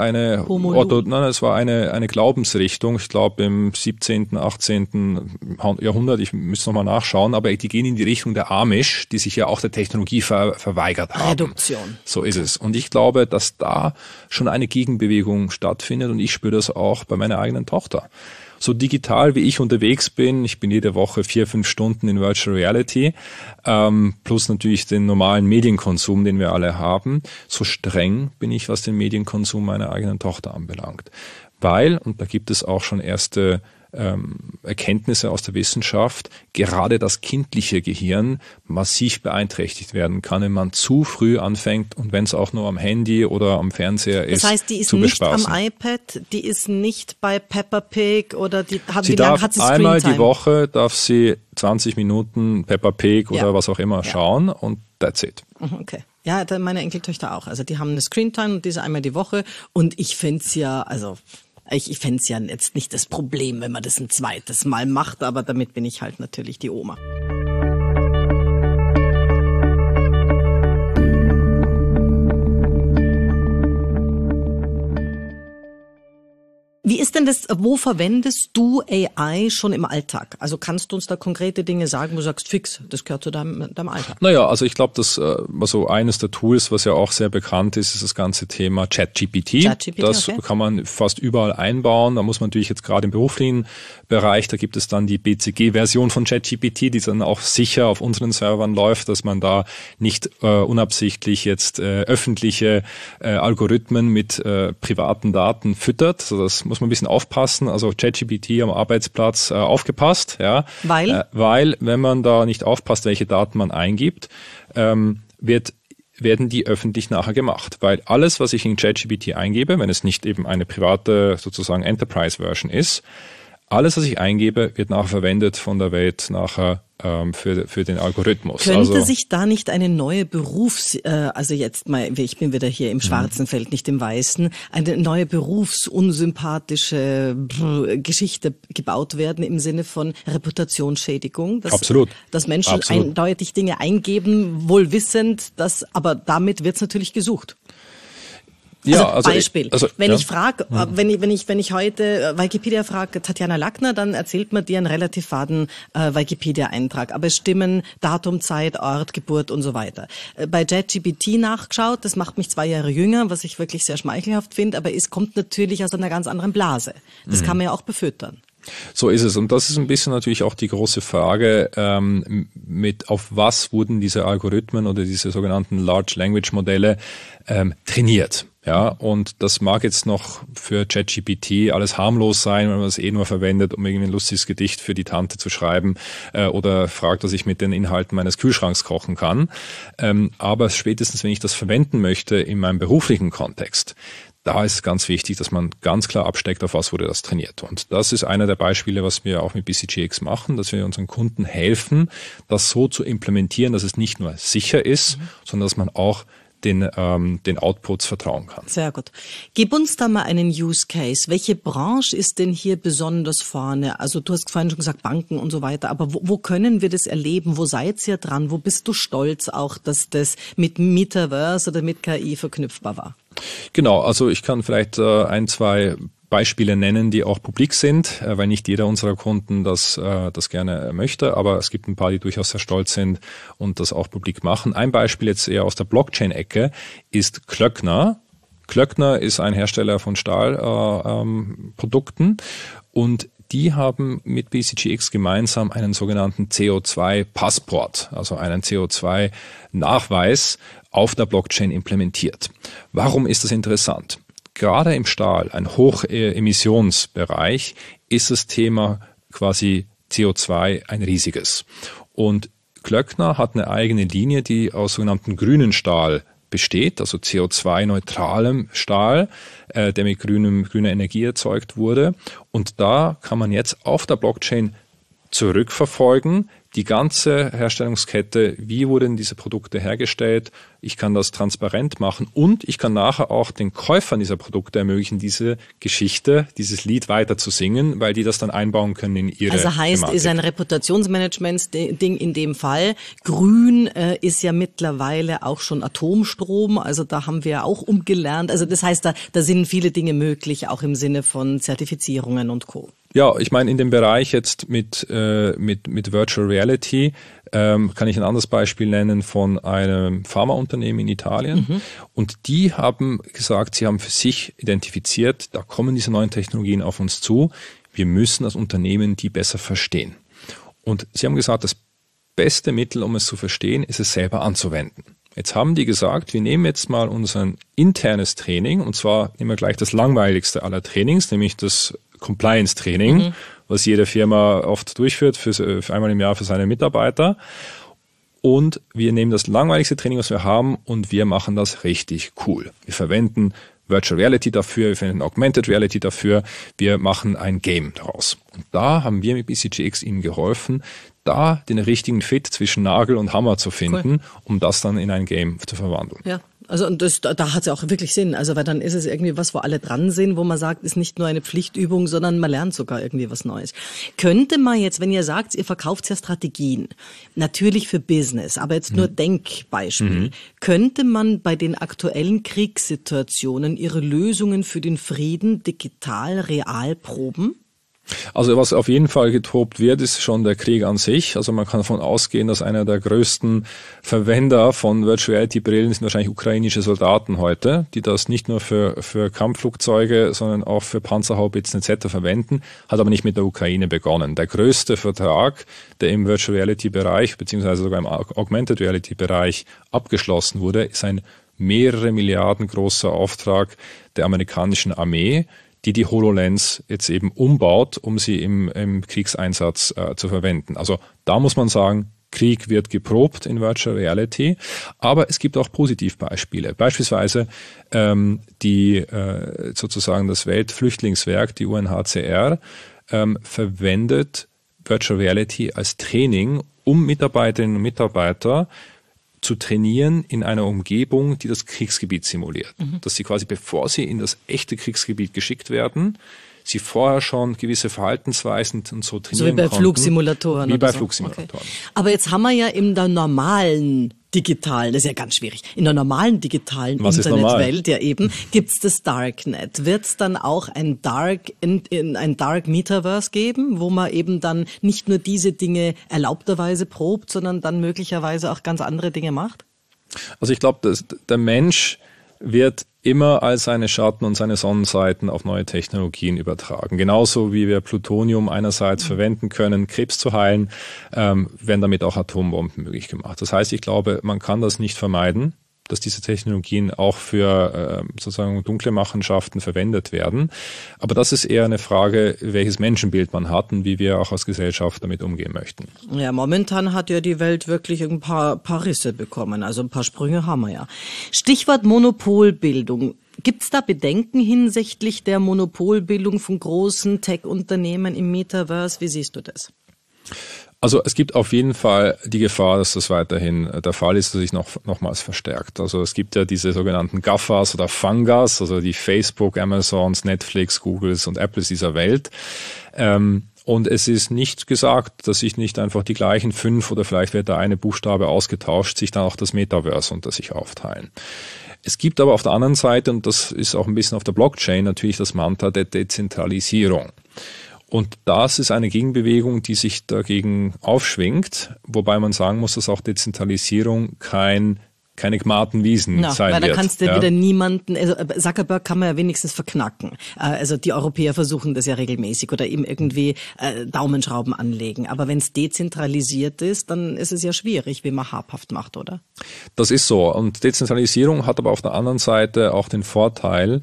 Glaubensrichtung, ich glaube im 17., 18. Jahrhundert, ich müsste nochmal nachschauen, aber die gehen in die Richtung der Amish, die sich ja auch der Technologie verweigert haben. So ist es. Und ich glaube, dass da schon eine Gegenbewegung stattfindet und ich spüre das auch bei meiner eigenen Tochter. So digital wie ich unterwegs bin, ich bin jede Woche 4, 5 Stunden in Virtual Reality, plus natürlich den normalen Medienkonsum, den wir alle haben, so streng bin ich, was den Medienkonsum meiner eigenen Tochter anbelangt. Weil, und da gibt es auch schon erste Erkenntnisse aus der Wissenschaft, gerade das kindliche Gehirn massiv beeinträchtigt werden kann, wenn man zu früh anfängt und wenn es auch nur am Handy oder am Fernseher ist. Das heißt, die ist nicht am iPad, die ist nicht bei Peppa Pig oder wie lange hat sie Screentime? Einmal die Woche darf sie 20 Minuten Peppa Pig oder was auch immer schauen und that's it. Okay. Ja, meine Enkeltöchter auch. Also die haben eine Screentime und diese einmal die Woche und ich finde es ja, also ich fände es ja jetzt nicht das Problem, wenn man das ein zweites Mal macht, aber damit bin ich halt natürlich die Oma. Wie ist denn das, wo verwendest du AI schon im Alltag? Also kannst du uns da konkrete Dinge sagen, wo du sagst, fix, das gehört zu deinem Alltag? Naja, also ich glaube, das also eines der Tools, was ja auch sehr bekannt ist, ist das ganze Thema ChatGPT. Das kann man fast überall einbauen. Da muss man natürlich jetzt gerade im beruflichen Bereich, da gibt es dann die BCG-Version von ChatGPT, die dann auch sicher auf unseren Servern läuft, dass man da nicht unabsichtlich jetzt öffentliche Algorithmen mit privaten Daten füttert. Also das muss man ein bisschen aufpassen. Also ChatGPT am Arbeitsplatz aufgepasst, ja. Weil, wenn man da nicht aufpasst, welche Daten man eingibt, werden die öffentlich nachher gemacht. Weil alles, was ich in ChatGPT eingebe, wenn es nicht eben eine private, sozusagen Enterprise-Version ist, alles, was ich eingebe, wird nachher verwendet von der Welt nachher für den Algorithmus. Könnte sich da nicht eine neue also jetzt mal, ich bin wieder hier im schwarzen Feld, nicht im weißen, eine neue berufsunsympathische Geschichte gebaut werden im Sinne von Reputationsschädigung? Absolut. Dass Menschen eindeutig Dinge eingeben, wohl wissend, aber damit wird es natürlich gesucht. Beispiel. Wenn ich frage, wenn ich heute Wikipedia frage, Tatjana Lackner, dann erzählt man dir einen relativ faden Wikipedia-Eintrag. Aber es stimmen Datum, Zeit, Ort, Geburt und so weiter. Bei ChatGPT nachgeschaut, das macht mich 2 Jahre jünger, was ich wirklich sehr schmeichelhaft finde, aber es kommt natürlich aus einer ganz anderen Blase. Das kann man ja auch befüttern. So ist es. Und das ist ein bisschen natürlich auch die große Frage, auf was wurden diese Algorithmen oder diese sogenannten Large Language Modelle trainiert. Ja, und das mag jetzt noch für ChatGPT alles harmlos sein, wenn man es nur verwendet, um irgendwie ein lustiges Gedicht für die Tante zu schreiben oder fragt, dass ich mit den Inhalten meines Kühlschranks kochen kann. Aber spätestens, wenn ich das verwenden möchte in meinem beruflichen Kontext, da ist es ganz wichtig, dass man ganz klar absteckt, auf was wurde das trainiert. Und das ist einer der Beispiele, was wir auch mit BCGX machen, dass wir unseren Kunden helfen, das so zu implementieren, dass es nicht nur sicher ist, sondern dass man auch den Outputs vertrauen kann. Sehr gut. Gib uns da mal einen Use Case. Welche Branche ist denn hier besonders vorne? Also du hast vorhin schon gesagt Banken und so weiter, aber wo können wir das erleben? Wo seid ihr dran? Wo bist du stolz auch, dass das mit Metaverse oder mit KI verknüpfbar war? Genau, also ich kann vielleicht 1, 2 Beispiele nennen, die auch publik sind, weil nicht jeder unserer Kunden das gerne möchte, aber es gibt ein paar, die durchaus sehr stolz sind und das auch publik machen. Ein Beispiel jetzt eher aus der Blockchain-Ecke ist Klöckner. Klöckner ist ein Hersteller von Stahlprodukten und die haben mit BCGX gemeinsam einen sogenannten CO2-Passport, also einen CO2-Nachweis auf der Blockchain implementiert. Warum ist das interessant? Gerade im Stahl, ein Hochemissionsbereich, ist das Thema quasi CO2 ein riesiges. Und Klöckner hat eine eigene Linie, die aus sogenannten grünen Stahl besteht, also CO2-neutralem Stahl, der mit grüner Energie erzeugt wurde. Und da kann man jetzt auf der Blockchain zurückverfolgen, die ganze Herstellungskette, wie wurden diese Produkte hergestellt. Ich kann das transparent machen und ich kann nachher auch den Käufern dieser Produkte ermöglichen, diese Geschichte, dieses Lied weiter zu singen, weil die das dann einbauen können in ihre Also heißt, Thematik. Ist ein Reputationsmanagement-Ding in dem Fall. Grün ist ja mittlerweile auch schon Atomstrom, also da haben wir auch umgelernt. Also das heißt, da sind viele Dinge möglich, auch im Sinne von Zertifizierungen und Co. Ja, ich meine, in dem Bereich jetzt mit Virtual Reality kann ich ein anderes Beispiel nennen von einem Pharmaunternehmen in Italien. Und die haben gesagt, sie haben für sich identifiziert, da kommen diese neuen Technologien auf uns zu. Wir müssen als Unternehmen die besser verstehen. Und sie haben gesagt, das beste Mittel, um es zu verstehen, ist es selber anzuwenden. Jetzt haben die gesagt, wir nehmen jetzt mal unser internes Training, und zwar nehmen wir gleich das langweiligste aller Trainings, nämlich das Compliance-Training, was jede Firma oft durchführt, für einmal im Jahr für seine Mitarbeiter. Und wir nehmen das langweiligste Training, was wir haben, und wir machen das richtig cool. Wir verwenden Virtual Reality dafür, wir verwenden Augmented Reality dafür, wir machen ein Game daraus. Und da haben wir mit BCGX ihnen geholfen, da den richtigen Fit zwischen Nagel und Hammer zu finden, um das dann in ein Game zu verwandeln. Ja. Also und da hat es ja auch wirklich Sinn. Also weil dann ist es irgendwie was, wo alle dran sind, wo man sagt, ist nicht nur eine Pflichtübung, sondern man lernt sogar irgendwie was Neues. Könnte man jetzt, wenn ihr sagt, ihr verkauft ja Strategien, natürlich für Business, aber jetzt nur Denkbeispiel, könnte man bei den aktuellen Kriegssituationen ihre Lösungen für den Frieden digital, real proben? Also was auf jeden Fall getobt wird, ist schon der Krieg an sich. Also man kann davon ausgehen, dass einer der größten Verwender von Virtual Reality Brillen sind wahrscheinlich ukrainische Soldaten heute, die das nicht nur für Kampfflugzeuge, sondern auch für Panzerhaubitzen etc. verwenden, hat aber nicht mit der Ukraine begonnen. Der größte Vertrag, der im Virtual Reality Bereich beziehungsweise sogar im Augmented Reality Bereich abgeschlossen wurde, ist ein mehrere Milliarden großer Auftrag der amerikanischen Armee, die HoloLens jetzt eben umbaut, um sie im Kriegseinsatz zu verwenden. Also da muss man sagen, Krieg wird geprobt in Virtual Reality, aber es gibt auch Positivbeispiele. Beispielsweise sozusagen das Weltflüchtlingswerk, die UNHCR, verwendet Virtual Reality als Training, um Mitarbeiterinnen und Mitarbeiter zu trainieren in einer Umgebung, die das Kriegsgebiet simuliert. Dass sie quasi, bevor sie in das echte Kriegsgebiet geschickt werden, sie vorher schon gewisse Verhaltensweisen und so trainieren konnten. So wie bei Flugsimulatoren. Wie bei so. Flugsimulatoren. Okay. Aber jetzt haben wir ja in der normalen digitalen, das ist ja ganz schwierig, in der normalen digitalen Internetwelt ja eben, gibt's das Darknet. Wird es dann auch ein Dark Metaverse geben, wo man eben dann nicht nur diese Dinge erlaubterweise probt, sondern dann möglicherweise auch ganz andere Dinge macht? Also ich glaube, der Mensch wird immer all seine Schatten und seine Sonnenseiten auf neue Technologien übertragen. Genauso wie wir Plutonium einerseits verwenden können, Krebs zu heilen, werden damit auch Atombomben möglich gemacht. Das heißt, ich glaube, man kann das nicht vermeiden, dass diese Technologien auch für sozusagen dunkle Machenschaften verwendet werden. Aber das ist eher eine Frage, welches Menschenbild man hat und wie wir auch als Gesellschaft damit umgehen möchten. Ja, momentan hat ja die Welt wirklich ein paar Risse bekommen. Also ein paar Sprünge haben wir ja. Stichwort Monopolbildung. Gibt es da Bedenken hinsichtlich der Monopolbildung von großen Tech-Unternehmen im Metaverse? Wie siehst du das? Also es gibt auf jeden Fall die Gefahr, dass das weiterhin der Fall ist, dass sich nochmals verstärkt. Also es gibt ja diese sogenannten GAFAs oder FANGAs, also die Facebook, Amazons, Netflix, Googles und Apples dieser Welt. Und es ist nicht gesagt, dass sich nicht einfach die gleichen 5 oder vielleicht wird da eine Buchstabe ausgetauscht, sich dann auch das Metaverse unter sich aufteilen. Es gibt aber auf der anderen Seite, und das ist auch ein bisschen auf der Blockchain, natürlich das Mantra der Dezentralisierung. Und das ist eine Gegenbewegung, die sich dagegen aufschwingt, wobei man sagen muss, dass auch Dezentralisierung keine gmaten Wiesen sein wird. Weil da kannst du wieder niemanden, also Zuckerberg kann man ja wenigstens verknacken. Also die Europäer versuchen das ja regelmäßig oder eben irgendwie Daumenschrauben anlegen. Aber wenn es dezentralisiert ist, dann ist es ja schwierig, wie man habhaft macht, oder? Das ist so. Und Dezentralisierung hat aber auf der anderen Seite auch den Vorteil,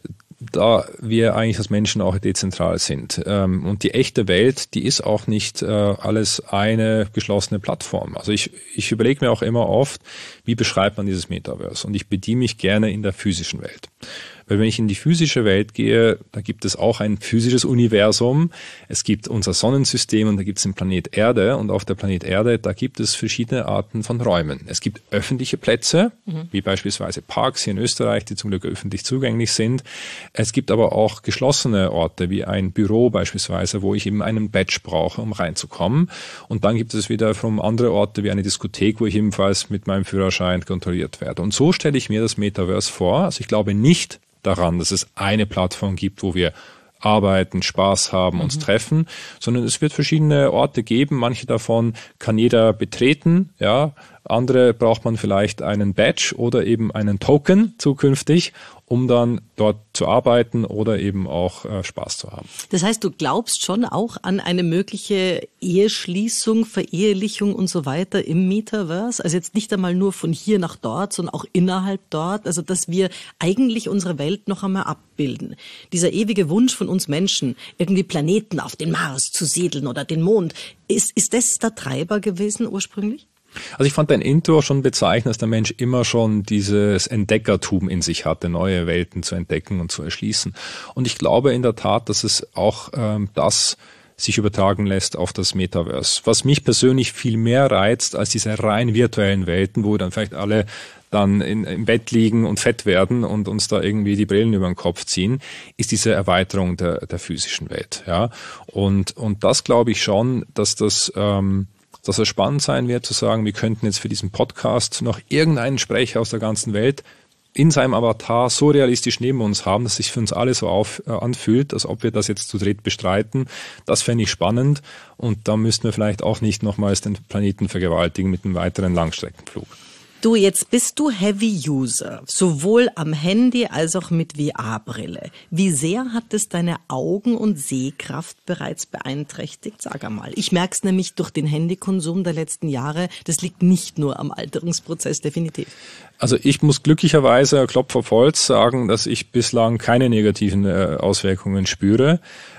da wir eigentlich als Menschen auch dezentral sind. Und die echte Welt, die ist auch nicht alles eine geschlossene Plattform. Also ich überlege mir auch immer oft, wie beschreibt man dieses Metaverse? Und ich bediene mich gerne in der physischen Welt. Weil wenn ich in die physische Welt gehe, da gibt es auch ein physisches Universum. Es gibt unser Sonnensystem und da gibt es den Planet Erde. Und auf der Planet Erde, da gibt es verschiedene Arten von Räumen. Es gibt öffentliche Plätze, wie beispielsweise Parks hier in Österreich, die zum Glück öffentlich zugänglich sind. Es gibt aber auch geschlossene Orte, wie ein Büro beispielsweise, wo ich eben einen Badge brauche, um reinzukommen. Und dann gibt es wiederum andere Orte wie eine Diskothek, wo ich ebenfalls mit meinem Führerschein kontrolliert werde. Und so stelle ich mir das Metaverse vor. Also ich glaube nicht daran, dass es eine Plattform gibt, wo wir arbeiten, Spaß haben, uns treffen, sondern es wird verschiedene Orte geben. Manche davon kann jeder betreten, ja. Andere braucht man vielleicht einen Badge oder eben einen Token zukünftig, um dann dort zu arbeiten oder eben auch Spaß zu haben. Das heißt, du glaubst schon auch an eine mögliche Eheschließung, Verehelichung und so weiter im Metaverse? Also jetzt nicht einmal nur von hier nach dort, sondern auch innerhalb dort. Also dass wir eigentlich unsere Welt noch einmal abbilden. Dieser ewige Wunsch von uns Menschen, irgendwie Planeten auf den Mars zu siedeln oder den Mond. Ist das der Treiber gewesen ursprünglich? Also ich fand dein Intro schon bezeichnend, dass der Mensch immer schon dieses Entdeckertum in sich hatte, neue Welten zu entdecken und zu erschließen. Und ich glaube in der Tat, dass es auch das sich übertragen lässt auf das Metaverse. Was mich persönlich viel mehr reizt als diese rein virtuellen Welten, wo dann vielleicht alle dann im Bett liegen und fett werden und uns da irgendwie die Brillen über den Kopf ziehen, ist diese Erweiterung der physischen Welt. Ja, und das glaube ich schon, dass es spannend sein wird, zu sagen, wir könnten jetzt für diesen Podcast noch irgendeinen Sprecher aus der ganzen Welt in seinem Avatar so realistisch neben uns haben, dass es sich für uns alle so anfühlt, als ob wir das jetzt zu dritt bestreiten. Das fände ich spannend und da müssten wir vielleicht auch nicht nochmals den Planeten vergewaltigen mit einem weiteren Langstreckenflug. Du, jetzt bist du Heavy-User, sowohl am Handy als auch mit VR-Brille. Wie sehr hat es deine Augen- und Sehkraft bereits beeinträchtigt? Sag einmal. Ich merke es nämlich durch den Handykonsum der letzten Jahre. Das liegt nicht nur am Alterungsprozess, definitiv. Also ich muss glücklicherweise, Klopf auf Holz, sagen, dass ich bislang keine negativen Auswirkungen spüre.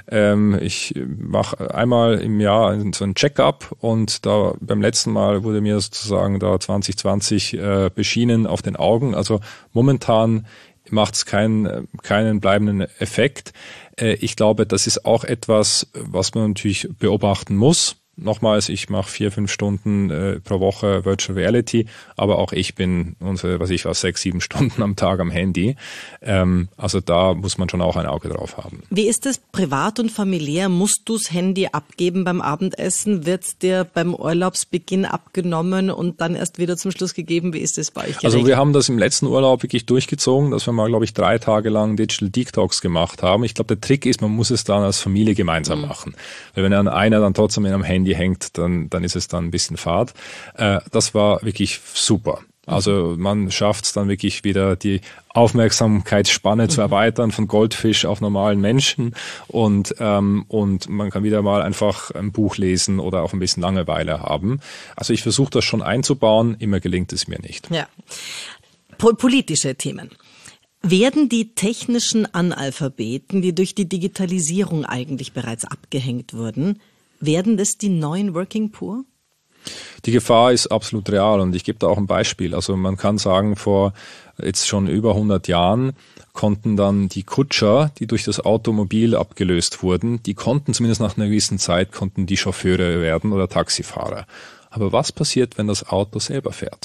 Ich mache einmal im Jahr so ein Check-up und da beim letzten Mal wurde mir sozusagen da 2020 beschienen auf den Augen. Also momentan macht es keinen bleibenden Effekt. Ich glaube, das ist auch etwas, was man natürlich beobachten muss. Nochmals, ich mache 4-5 Stunden pro Woche Virtual Reality, aber auch ich bin 6-7 Stunden am Tag am Handy. Also da muss man schon auch ein Auge drauf haben. Wie ist es privat und familiär? Musst du das Handy abgeben beim Abendessen? Wird es dir beim Urlaubsbeginn abgenommen und dann erst wieder zum Schluss gegeben? Wie ist es bei euch geregelt? Also wir haben das im letzten Urlaub wirklich durchgezogen, dass wir mal, glaube ich, 3 Tage lang Digital Detox gemacht haben. Ich glaube, der Trick ist, man muss es dann als Familie gemeinsam machen. Weil wenn einer dann trotzdem in einem Handy hängt, dann ist es dann ein bisschen fad. Das war wirklich super. Also man schafft es dann wirklich wieder, die Aufmerksamkeitsspanne zu erweitern von Goldfisch auf normalen Menschen und man kann wieder mal einfach ein Buch lesen oder auch ein bisschen Langeweile haben. Also ich versuche das schon einzubauen, immer gelingt es mir nicht. Ja. Politische Themen. Werden die technischen Analphabeten, die durch die Digitalisierung eigentlich bereits abgehängt wurden, werden das die neuen Working Poor? Die Gefahr ist absolut real und ich gebe da auch ein Beispiel. Also man kann sagen, vor jetzt schon über 100 Jahren konnten dann die Kutscher, die durch das Automobil abgelöst wurden, die konnten zumindest nach einer gewissen Zeit, konnten die Chauffeure werden oder Taxifahrer. Aber was passiert, wenn das Auto selber fährt?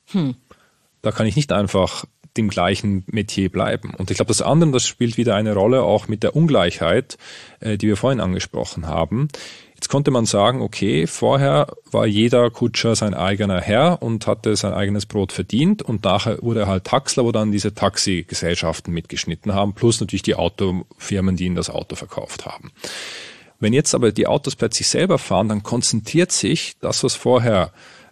Da kann ich nicht einfach dem gleichen Metier bleiben. Und ich glaube, das andere, das spielt wieder eine Rolle, auch mit der Ungleichheit, die wir vorhin angesprochen haben. Jetzt konnte man sagen, okay, vorher war jeder Kutscher sein eigener Herr und hatte sein eigenes Brot verdient und nachher wurde er halt Taxler, wo dann diese Taxigesellschaften mitgeschnitten haben, plus natürlich die Autofirmen, die ihnen das Auto verkauft haben. Wenn jetzt aber die Autos plötzlich selber fahren, dann konzentriert sich das, was vorher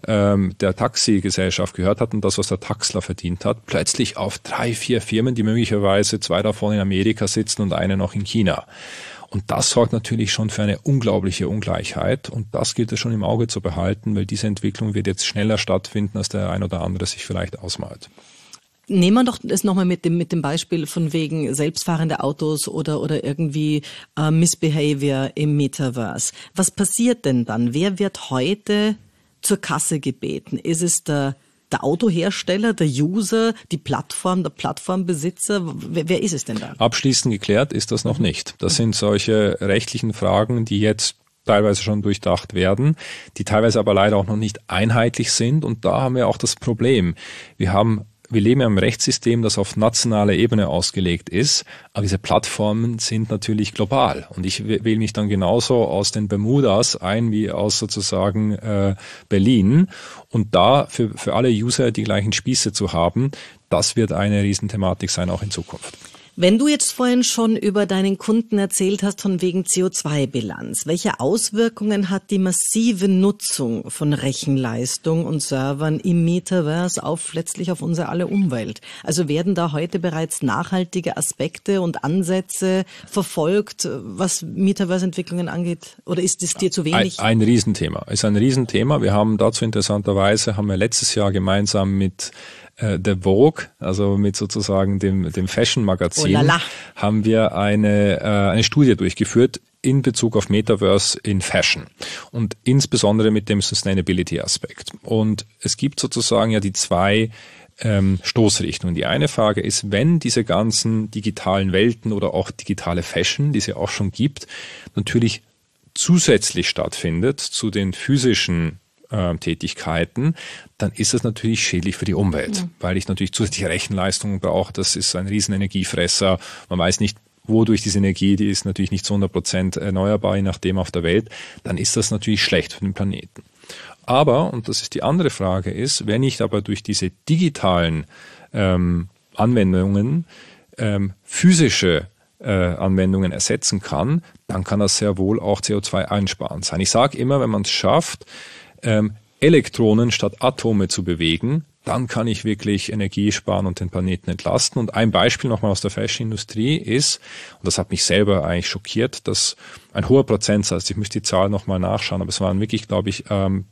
der Taxigesellschaft gehört hat und das, was der Taxler verdient hat, plötzlich auf 3-4 Firmen, die möglicherweise 2 davon in Amerika sitzen und eine noch in China. Und das sorgt natürlich schon für eine unglaubliche Ungleichheit und das gilt es schon im Auge zu behalten, weil diese Entwicklung wird jetzt schneller stattfinden, als der ein oder andere sich vielleicht ausmalt. Nehmen wir doch das nochmal mit dem Beispiel von wegen selbstfahrende Autos oder irgendwie Misbehavior im Metaverse. Was passiert denn dann? Wer wird heute zur Kasse gebeten? Ist es der Autohersteller, der User, die Plattform, der Plattformbesitzer? Wer ist es denn da? Abschließend geklärt ist das noch nicht. Das sind solche rechtlichen Fragen, die jetzt teilweise schon durchdacht werden, die teilweise aber leider auch noch nicht einheitlich sind. Und da haben wir auch das Problem. Wir leben ja im Rechtssystem, das auf nationaler Ebene ausgelegt ist, aber diese Plattformen sind natürlich global. Und ich wähle mich dann genauso aus den Bermudas ein wie aus sozusagen Berlin. Und da für alle User die gleichen Spieße zu haben, das wird eine Riesenthematik sein, auch in Zukunft. Wenn du jetzt vorhin schon über deinen Kunden erzählt hast von wegen CO2-Bilanz, welche Auswirkungen hat die massive Nutzung von Rechenleistung und Servern im Metaverse letztlich auf unsere alle Umwelt? Also werden da heute bereits nachhaltige Aspekte und Ansätze verfolgt, was Metaverse-Entwicklungen angeht? Oder ist es dir zu wenig? Ein Riesenthema. Ist ein Riesenthema. Wir haben dazu interessanterweise, letztes Jahr gemeinsam mit der Vogue, also mit sozusagen dem Fashion-Magazin, haben wir eine Studie durchgeführt in Bezug auf Metaverse in Fashion und insbesondere mit dem Sustainability-Aspekt. Und es gibt sozusagen ja die 2 Stoßrichtungen. Die eine Frage ist, wenn diese ganzen digitalen Welten oder auch digitale Fashion, die es ja auch schon gibt, natürlich zusätzlich stattfindet zu den physischen Tätigkeiten, dann ist das natürlich schädlich für die Umwelt, weil ich natürlich zusätzliche Rechenleistung brauche. Das ist ein riesen Energiefresser. Man weiß nicht, wodurch diese Energie, die ist natürlich nicht zu 100% erneuerbar, je nachdem auf der Welt, dann ist das natürlich schlecht für den Planeten. Aber, und das ist die andere Frage, ist, wenn ich aber durch diese digitalen Anwendungen physische Anwendungen ersetzen kann, dann kann das sehr wohl auch CO2 einsparend sein. Ich sage immer, wenn man es schafft, Elektronen statt Atome zu bewegen, dann kann ich wirklich Energie sparen und den Planeten entlasten. Und ein Beispiel nochmal aus der Fashion-Industrie ist, und das hat mich selber eigentlich schockiert, dass ein hoher Prozentsatz, ich müsste die Zahl nochmal nachschauen, aber es waren wirklich, glaube ich,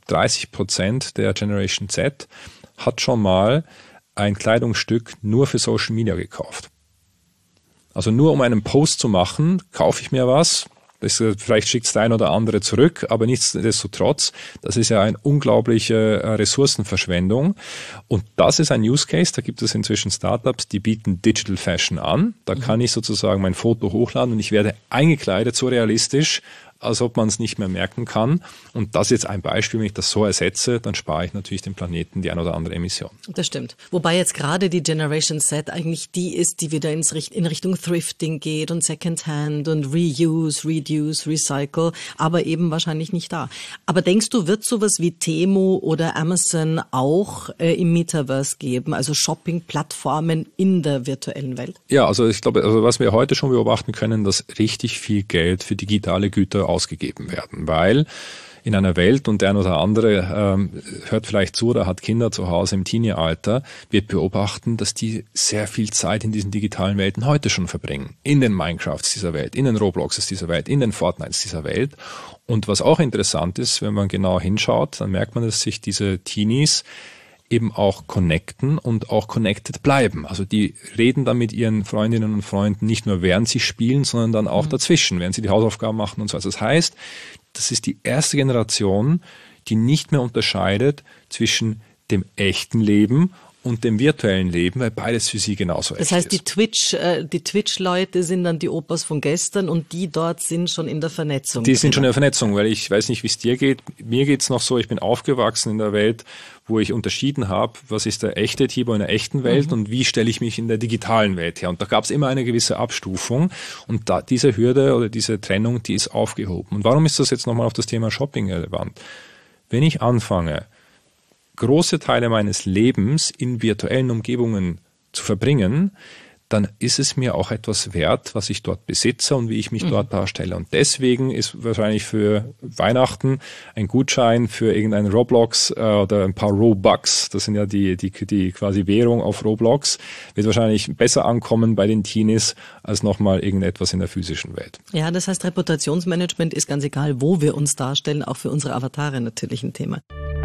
30% der Generation Z hat schon mal ein Kleidungsstück nur für Social Media gekauft. Also nur um einen Post zu machen, kaufe ich mir was. Vielleicht schickt es der ein oder andere zurück, aber nichtsdestotrotz, das ist ja eine unglaubliche Ressourcenverschwendung. Und das ist ein Use Case, da gibt es inzwischen Startups, die bieten Digital Fashion an. Da kann ich sozusagen mein Foto hochladen und ich werde eingekleidet, so realistisch, als ob man es nicht mehr merken kann. Und das ist jetzt ein Beispiel, wenn ich das so ersetze, dann spare ich natürlich dem Planeten die ein oder andere Emission. Das stimmt. Wobei jetzt gerade die Generation Z eigentlich die ist, die wieder in Richtung Thrifting geht und Secondhand und Reuse, Reduce, Recycle, aber eben wahrscheinlich nicht da. Aber denkst du, wird sowas wie Temu oder Amazon auch im Metaverse geben, also Shopping-Plattformen in der virtuellen Welt? Ja, also ich glaube, was wir heute schon beobachten können, dass richtig viel Geld für digitale Güter ausgegeben werden, weil in einer Welt, und der eine oder andere hört vielleicht zu oder hat Kinder zu Hause im Teenie-Alter, wird beobachten, dass die sehr viel Zeit in diesen digitalen Welten heute schon verbringen. In den Minecrafts dieser Welt, in den Robloxes dieser Welt, in den Fortnites dieser Welt. Und was auch interessant ist, wenn man genau hinschaut, dann merkt man, dass sich diese Teenies eben auch connecten und auch connected bleiben. Also die reden dann mit ihren Freundinnen und Freunden nicht nur während sie spielen, sondern dann auch dazwischen, während sie die Hausaufgaben machen und so. Also das heißt, das ist die erste Generation, die nicht mehr unterscheidet zwischen dem echten Leben und dem virtuellen Leben, weil beides für sie genauso echt ist. Das heißt, die Twitch-Leute sind dann die Opas von gestern und die dort sind schon in der Vernetzung. Die sind schon in der Vernetzung, weil ich weiß nicht, wie es dir geht. Mir geht's noch so, ich bin aufgewachsen in der Welt, wo ich unterschieden habe, was ist der echte Tibor in der echten Welt und wie stelle ich mich in der digitalen Welt her. Und da gab es immer eine gewisse Abstufung und diese Hürde oder diese Trennung, die ist aufgehoben. Und warum ist das jetzt nochmal auf das Thema Shopping relevant? Wenn ich anfange, große Teile meines Lebens in virtuellen Umgebungen zu verbringen, dann ist es mir auch etwas wert, was ich dort besitze und wie ich mich dort darstelle. Und deswegen ist wahrscheinlich für Weihnachten ein Gutschein für irgendein Roblox oder ein paar Robux, das sind ja die quasi Währung auf Roblox, wird wahrscheinlich besser ankommen bei den Teenies als nochmal irgendetwas in der physischen Welt. Ja, das heißt, Reputationsmanagement ist ganz egal, wo wir uns darstellen, auch für unsere Avatare natürlich ein Thema.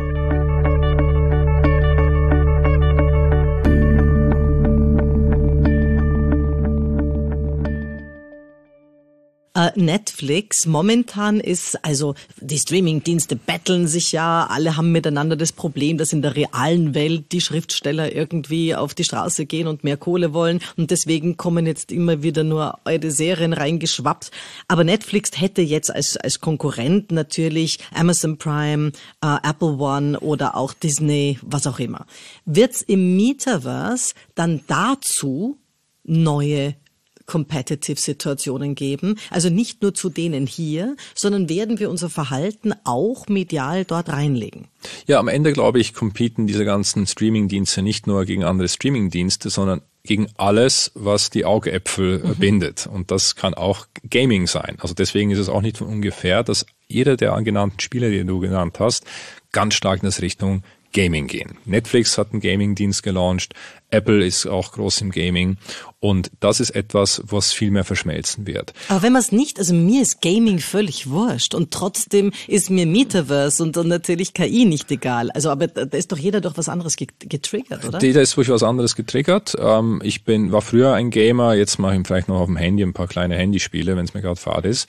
Netflix, momentan ist, also die Streamingdienste betteln sich ja, alle haben miteinander das Problem, dass in der realen Welt die Schriftsteller irgendwie auf die Straße gehen und mehr Kohle wollen und deswegen kommen jetzt immer wieder nur eure Serien reingeschwappt. Aber Netflix hätte jetzt als Konkurrent natürlich Amazon Prime, Apple One oder auch Disney, was auch immer. Wird's im Metaverse dann dazu neue Competitive-Situationen geben, also nicht nur zu denen hier, sondern werden wir unser Verhalten auch medial dort reinlegen? Ja, am Ende, glaube ich, competen diese ganzen Streaming-Dienste nicht nur gegen andere Streaming-Dienste, sondern gegen alles, was die Augäpfel bindet. Und das kann auch Gaming sein. Also deswegen ist es auch nicht von ungefähr, dass jeder der genannten Spiele, die du genannt hast, ganz stark in das Richtung Gaming gehen. Netflix hat einen Gaming-Dienst gelauncht, Apple ist auch groß im Gaming und das ist etwas, was viel mehr verschmelzen wird. Aber wenn man es nicht, also mir ist Gaming völlig wurscht und trotzdem ist mir Metaverse und natürlich KI nicht egal. Also aber da ist doch jeder durch was anderes getriggert, oder? Jeder ist durch was anderes getriggert. Ich war früher ein Gamer, jetzt mache ich vielleicht noch auf dem Handy ein paar kleine Handyspiele, wenn es mir gerade fad ist.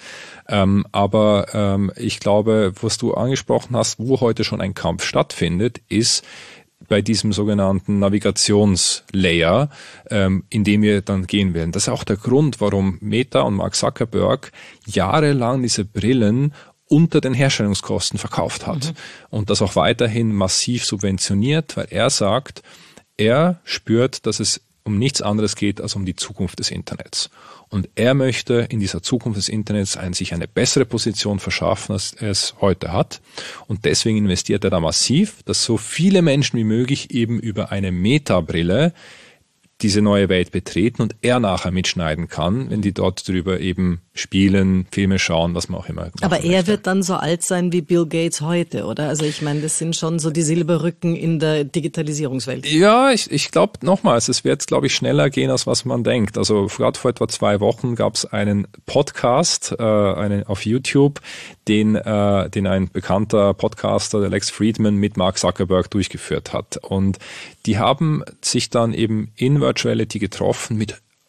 Aber ich glaube, was du angesprochen hast, wo heute schon ein Kampf stattfindet, ist bei diesem sogenannten Navigationslayer, in dem wir dann gehen werden. Das ist auch der Grund, warum Meta und Mark Zuckerberg jahrelang diese Brillen unter den Herstellungskosten verkauft hat und das auch weiterhin massiv subventioniert, weil er sagt, er spürt, dass es um nichts anderes geht als um die Zukunft des Internets. Und er möchte in dieser Zukunft des Internets sich eine bessere Position verschaffen, als er es heute hat. Und deswegen investiert er da massiv, dass so viele Menschen wie möglich eben über eine Meta-Brille diese neue Welt betreten und er nachher mitschneiden kann, wenn die dort drüber eben spielen, Filme schauen, was man auch immer macht. Aber er wird dann so alt sein wie Bill Gates heute, oder? Also ich meine, das sind schon so die Silberrücken in der Digitalisierungswelt. Ja, ich glaube nochmals, es wird, glaube ich, schneller gehen, als was man denkt. Also gerade vor etwa 2 Wochen gab es einen Podcast auf YouTube, den ein bekannter Podcaster, der Lex Fridman, mit Mark Zuckerberg durchgeführt hat. Und die haben sich dann eben in Virtuality getroffen mit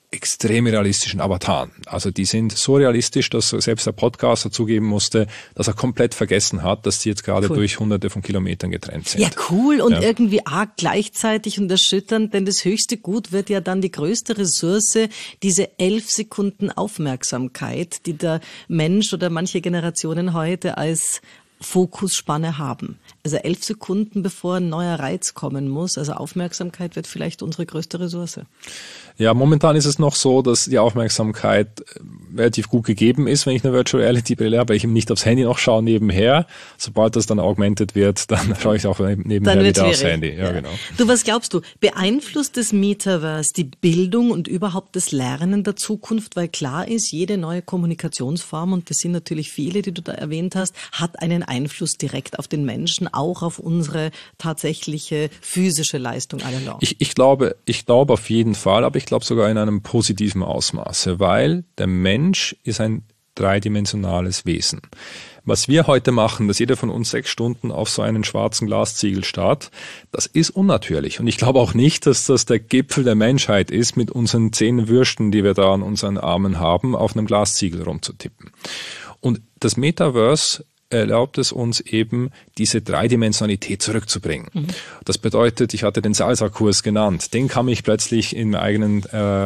extrem realistischen Avataren. Also die sind so realistisch, dass selbst der Podcaster zugeben musste, dass er komplett vergessen hat, dass die jetzt gerade durch hunderte von Kilometern getrennt sind. Ja, cool und irgendwie arg gleichzeitig und erschütternd, denn das höchste Gut wird ja dann die größte Ressource, diese 11 Sekunden Aufmerksamkeit, die der Mensch oder manche Generationen heute als Fokusspanne haben. Also 11 Sekunden, bevor ein neuer Reiz kommen muss. Also Aufmerksamkeit wird vielleicht unsere größte Ressource. Ja, momentan ist es noch so, dass die Aufmerksamkeit relativ gut gegeben ist, wenn ich eine Virtual Reality Brille habe, weil ich eben nicht aufs Handy noch schaue nebenher. Sobald das dann augmented wird, dann schaue ich auch nebenher wieder aufs Handy. Ja, genau. Du, was glaubst du? Beeinflusst das Metaverse die Bildung und überhaupt das Lernen der Zukunft? Weil klar ist, jede neue Kommunikationsform, und das sind natürlich viele, die du da erwähnt hast, hat einen Einfluss direkt auf den Menschen, auch auf unsere tatsächliche physische Leistung allalong. Ich glaube auf jeden Fall, aber ich glaube sogar in einem positiven Ausmaße, weil der Mensch ist ein dreidimensionales Wesen. Was wir heute machen, dass jeder von uns 6 Stunden auf so einen schwarzen Glasziegel starrt, das ist unnatürlich. Und ich glaube auch nicht, dass das der Gipfel der Menschheit ist, mit unseren 10 Würsten, die wir da an unseren Armen haben, auf einem Glasziegel rumzutippen. Und das Metaverse erlaubt es uns eben, diese Dreidimensionalität zurückzubringen. Das bedeutet, ich hatte den Salsa-Kurs genannt, den kann ich plötzlich in der eigenen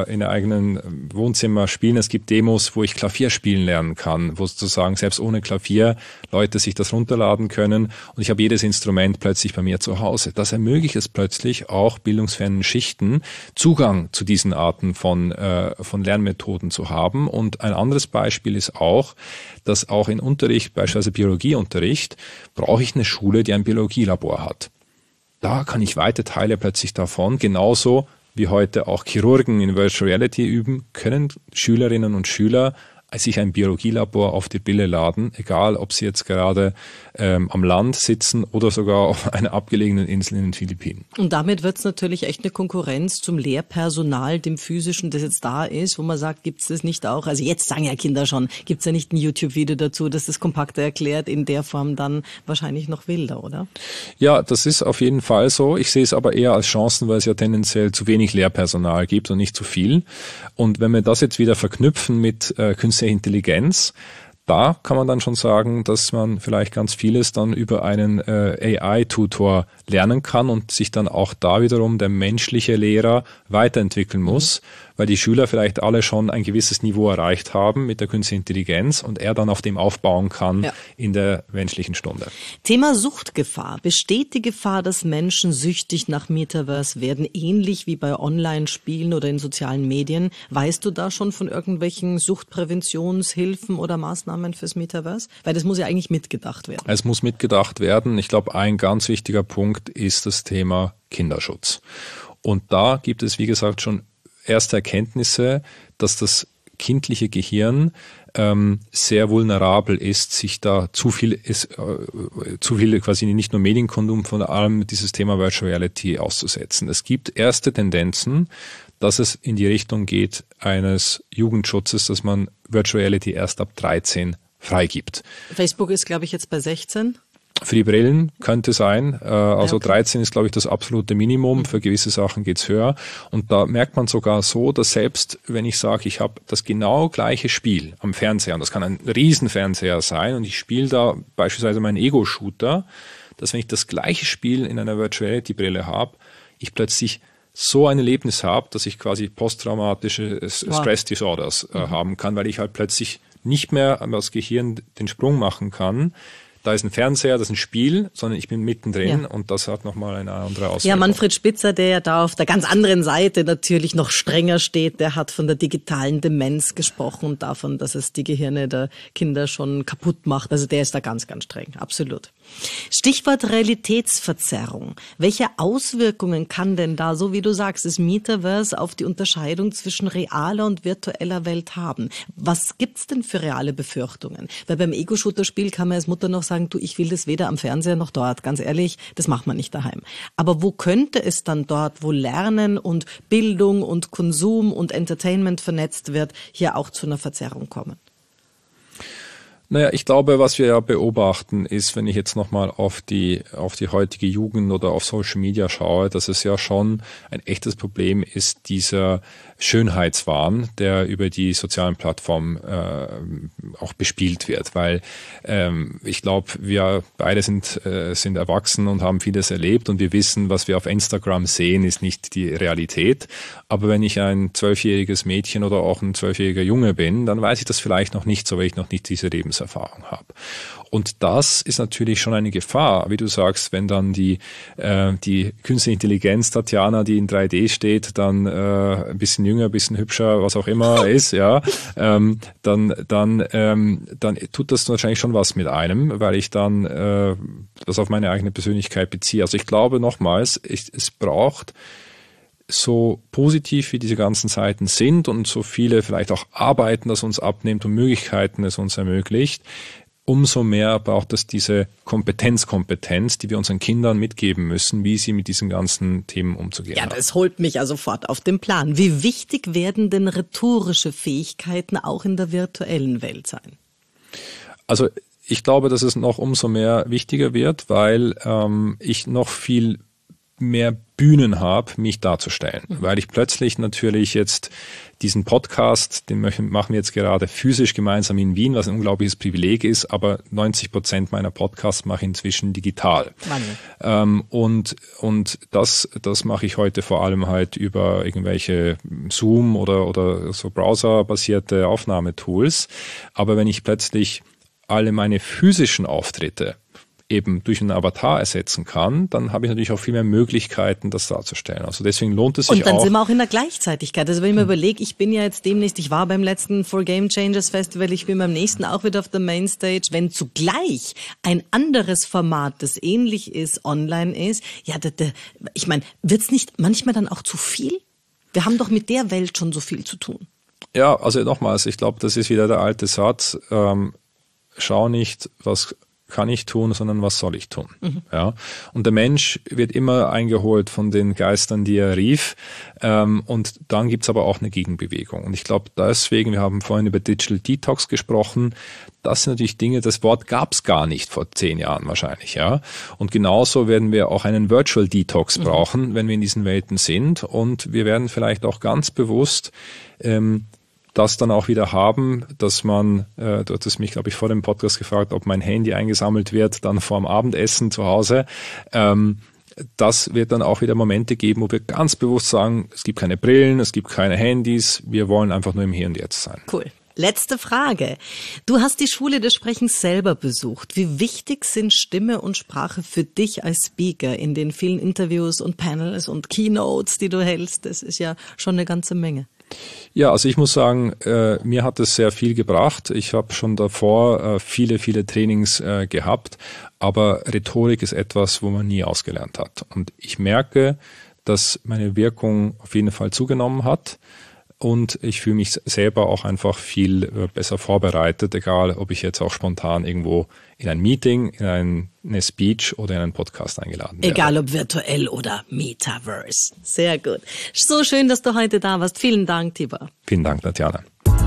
Wohnzimmer spielen. Es gibt Demos, wo ich Klavier spielen lernen kann, wo sozusagen selbst ohne Klavier Leute sich das runterladen können und ich habe jedes Instrument plötzlich bei mir zu Hause. Das ermöglicht es plötzlich auch bildungsfernen Schichten, Zugang zu diesen Arten von Lernmethoden zu haben. Und ein anderes Beispiel ist auch, dass auch in Unterricht, beispielsweise Biologieunterricht, brauche ich eine Schule, die ein Biologielabor hat. Da kann ich weite Teile plötzlich davon, genauso wie heute auch Chirurgen in Virtual Reality üben, können Schülerinnen und Schüler sich ein Biologielabor auf die Brille laden, egal ob sie jetzt gerade am Land sitzen oder sogar auf einer abgelegenen Insel in den Philippinen. Und damit wird es natürlich echt eine Konkurrenz zum Lehrpersonal, dem physischen, das jetzt da ist, wo man sagt, gibt es das nicht auch? Also jetzt sagen ja Kinder schon, gibt es ja nicht ein YouTube-Video dazu, das das kompakter erklärt, in der Form dann wahrscheinlich noch wilder, oder? Ja, das ist auf jeden Fall so. Ich sehe es aber eher als Chancen, weil es ja tendenziell zu wenig Lehrpersonal gibt und nicht zu viel. Und wenn wir das jetzt wieder verknüpfen mit künstlicher Intelligenz, da kann man dann schon sagen, dass man vielleicht ganz vieles dann über einen AI-Tutor lernen kann und sich dann auch da wiederum der menschliche Lehrer weiterentwickeln muss, weil die Schüler vielleicht alle schon ein gewisses Niveau erreicht haben mit der künstlichen Intelligenz und er dann auf dem aufbauen kann in der menschlichen Stunde. Thema Suchtgefahr. Besteht die Gefahr, dass Menschen süchtig nach Metaverse werden, ähnlich wie bei Online-Spielen oder in sozialen Medien? Weißt du da schon von irgendwelchen Suchtpräventionshilfen oder Maßnahmen fürs Metaverse? Weil das muss ja eigentlich mitgedacht werden. Es muss mitgedacht werden. Ich glaube, ein ganz wichtiger Punkt ist das Thema Kinderschutz. Und da gibt es, wie gesagt, schon erste Erkenntnisse, dass das kindliche Gehirn sehr vulnerabel ist, sich da zu viel quasi nicht nur Medienkonsum, vor allem dieses Thema Virtual Reality auszusetzen. Es gibt erste Tendenzen, dass es in die Richtung geht eines Jugendschutzes, dass man Virtual Reality erst ab 13 freigibt. Facebook ist, glaube ich, jetzt bei 16. Für die Brillen könnte sein, also okay. 13 ist, glaube ich, das absolute Minimum, für gewisse Sachen geht's höher. Und da merkt man sogar so, dass selbst wenn ich sage, ich habe das genau gleiche Spiel am Fernseher, und das kann ein Riesenfernseher sein, und ich spiele da beispielsweise meinen Ego-Shooter, dass wenn ich das gleiche Spiel in einer Virtual Reality Brille habe, ich plötzlich so ein Erlebnis habe, dass ich quasi posttraumatische Stress Disorders haben kann, weil ich halt plötzlich nicht mehr das Gehirn den Sprung machen kann. Da ist ein Fernseher, das ist ein Spiel, sondern ich bin mittendrin und das hat nochmal eine andere Auswirkung. Ja, Manfred Spitzer, der ja da auf der ganz anderen Seite natürlich noch strenger steht, der hat von der digitalen Demenz gesprochen und davon, dass es die Gehirne der Kinder schon kaputt macht. Also der ist da ganz, ganz streng, absolut. Stichwort Realitätsverzerrung. Welche Auswirkungen kann denn da, so wie du sagst, das Metaverse auf die Unterscheidung zwischen realer und virtueller Welt haben? Was gibt's denn für reale Befürchtungen? Weil beim Ego-Shooter-Spiel kann man als Mutter noch sagen, du, ich will das weder am Fernseher noch dort. Ganz ehrlich, das macht man nicht daheim. Aber wo könnte es dann dort, wo Lernen und Bildung und Konsum und Entertainment vernetzt wird, hier auch zu einer Verzerrung kommen? Naja, ich glaube, was wir ja beobachten, ist, wenn ich jetzt nochmal auf die heutige Jugend oder auf Social Media schaue, dass es ja schon ein echtes Problem ist, dieser Schönheitswahn, der über die sozialen Plattformen auch bespielt wird, weil ich glaube, wir beide sind erwachsen und haben vieles erlebt und wir wissen, was wir auf Instagram sehen, ist nicht die Realität. Aber wenn ich ein 12-jähriges Mädchen oder auch ein 12-jähriger Junge bin, dann weiß ich das vielleicht noch nicht so, weil ich noch nicht diese Lebenserfahrung habe. Und das ist natürlich schon eine Gefahr, wie du sagst, wenn dann die künstliche Intelligenz Tatjana, die in 3D steht, dann ein bisschen jünger, ein bisschen hübscher, was auch immer ist, ja, dann tut das wahrscheinlich schon was mit einem, weil ich dann das auf meine eigene Persönlichkeit beziehe. Also ich glaube nochmals, es braucht, so positiv wie diese ganzen Seiten sind und so viele vielleicht auch Arbeiten, das uns abnimmt und Möglichkeiten es uns ermöglicht, umso mehr braucht es diese Kompetenz, die wir unseren Kindern mitgeben müssen, wie sie mit diesen ganzen Themen umzugehen haben. Ja, das holt mich ja sofort auf den Plan. Wie wichtig werden denn rhetorische Fähigkeiten auch in der virtuellen Welt sein? Also ich glaube, dass es noch umso mehr wichtiger wird, weil ich noch viel mehr Bühnen habe, mich darzustellen, weil ich plötzlich natürlich jetzt diesen Podcast, den machen wir jetzt gerade physisch gemeinsam in Wien, was ein unglaubliches Privileg ist, aber 90% meiner Podcasts mache ich inzwischen digital. Und das mache ich heute vor allem halt über irgendwelche Zoom oder so browserbasierte Aufnahmetools. Aber wenn ich plötzlich alle meine physischen Auftritte eben durch einen Avatar ersetzen kann, dann habe ich natürlich auch viel mehr Möglichkeiten, das darzustellen. Also deswegen lohnt es sich auch. Und dann sind wir auch in der Gleichzeitigkeit. Also wenn ich mir überlege, ich bin ja jetzt demnächst, ich war beim letzten For Game Changers Festival, ich bin beim nächsten auch wieder auf der Mainstage. Wenn zugleich ein anderes Format, das ähnlich ist, online ist, ja, ich meine, wird's nicht manchmal dann auch zu viel? Wir haben doch mit der Welt schon so viel zu tun. Ja, also nochmals, ich glaube, das ist wieder der alte Satz, schau nicht, was kann ich tun, sondern was soll ich tun? Ja. Und der Mensch wird immer eingeholt von den Geistern, die er rief. Und dann gibt's aber auch eine Gegenbewegung. Und ich glaube deswegen, wir haben vorhin über Digital Detox gesprochen, das sind natürlich Dinge, das Wort gab's gar nicht vor 10 Jahren wahrscheinlich. Ja. Und genauso werden wir auch einen Virtual Detox brauchen, wenn wir in diesen Welten sind. Und wir werden vielleicht auch ganz bewusst das dann auch wieder haben, dass man, du hattest mich, glaube ich, vor dem Podcast gefragt, ob mein Handy eingesammelt wird, dann vor dem Abendessen zu Hause. Das wird dann auch wieder Momente geben, wo wir ganz bewusst sagen, es gibt keine Brillen, es gibt keine Handys, wir wollen einfach nur im Hier und Jetzt sein. Cool. Letzte Frage. Du hast die Schule des Sprechens selber besucht. Wie wichtig sind Stimme und Sprache für dich als Speaker in den vielen Interviews und Panels und Keynotes, die du hältst? Das ist ja schon eine ganze Menge. Ja, also ich muss sagen, mir hat es sehr viel gebracht. Ich habe schon davor viele Trainings gehabt, aber Rhetorik ist etwas, wo man nie ausgelernt hat. Und ich merke, dass meine Wirkung auf jeden Fall zugenommen hat. Und ich fühle mich selber auch einfach viel besser vorbereitet, egal ob ich jetzt auch spontan irgendwo in ein Meeting, in eine Speech oder in einen Podcast eingeladen werde. Egal ob virtuell oder Metaverse. Sehr gut. So schön, dass du heute da warst. Vielen Dank, Tibor. Vielen Dank, Tatjana.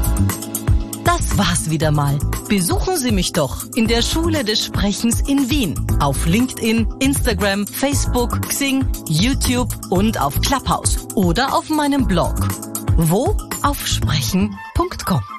Das war's wieder mal. Besuchen Sie mich doch in der Schule des Sprechens in Wien. Auf LinkedIn, Instagram, Facebook, Xing, YouTube und auf Clubhouse. Oder auf meinem Blog. Wo? Auf sprechen.com.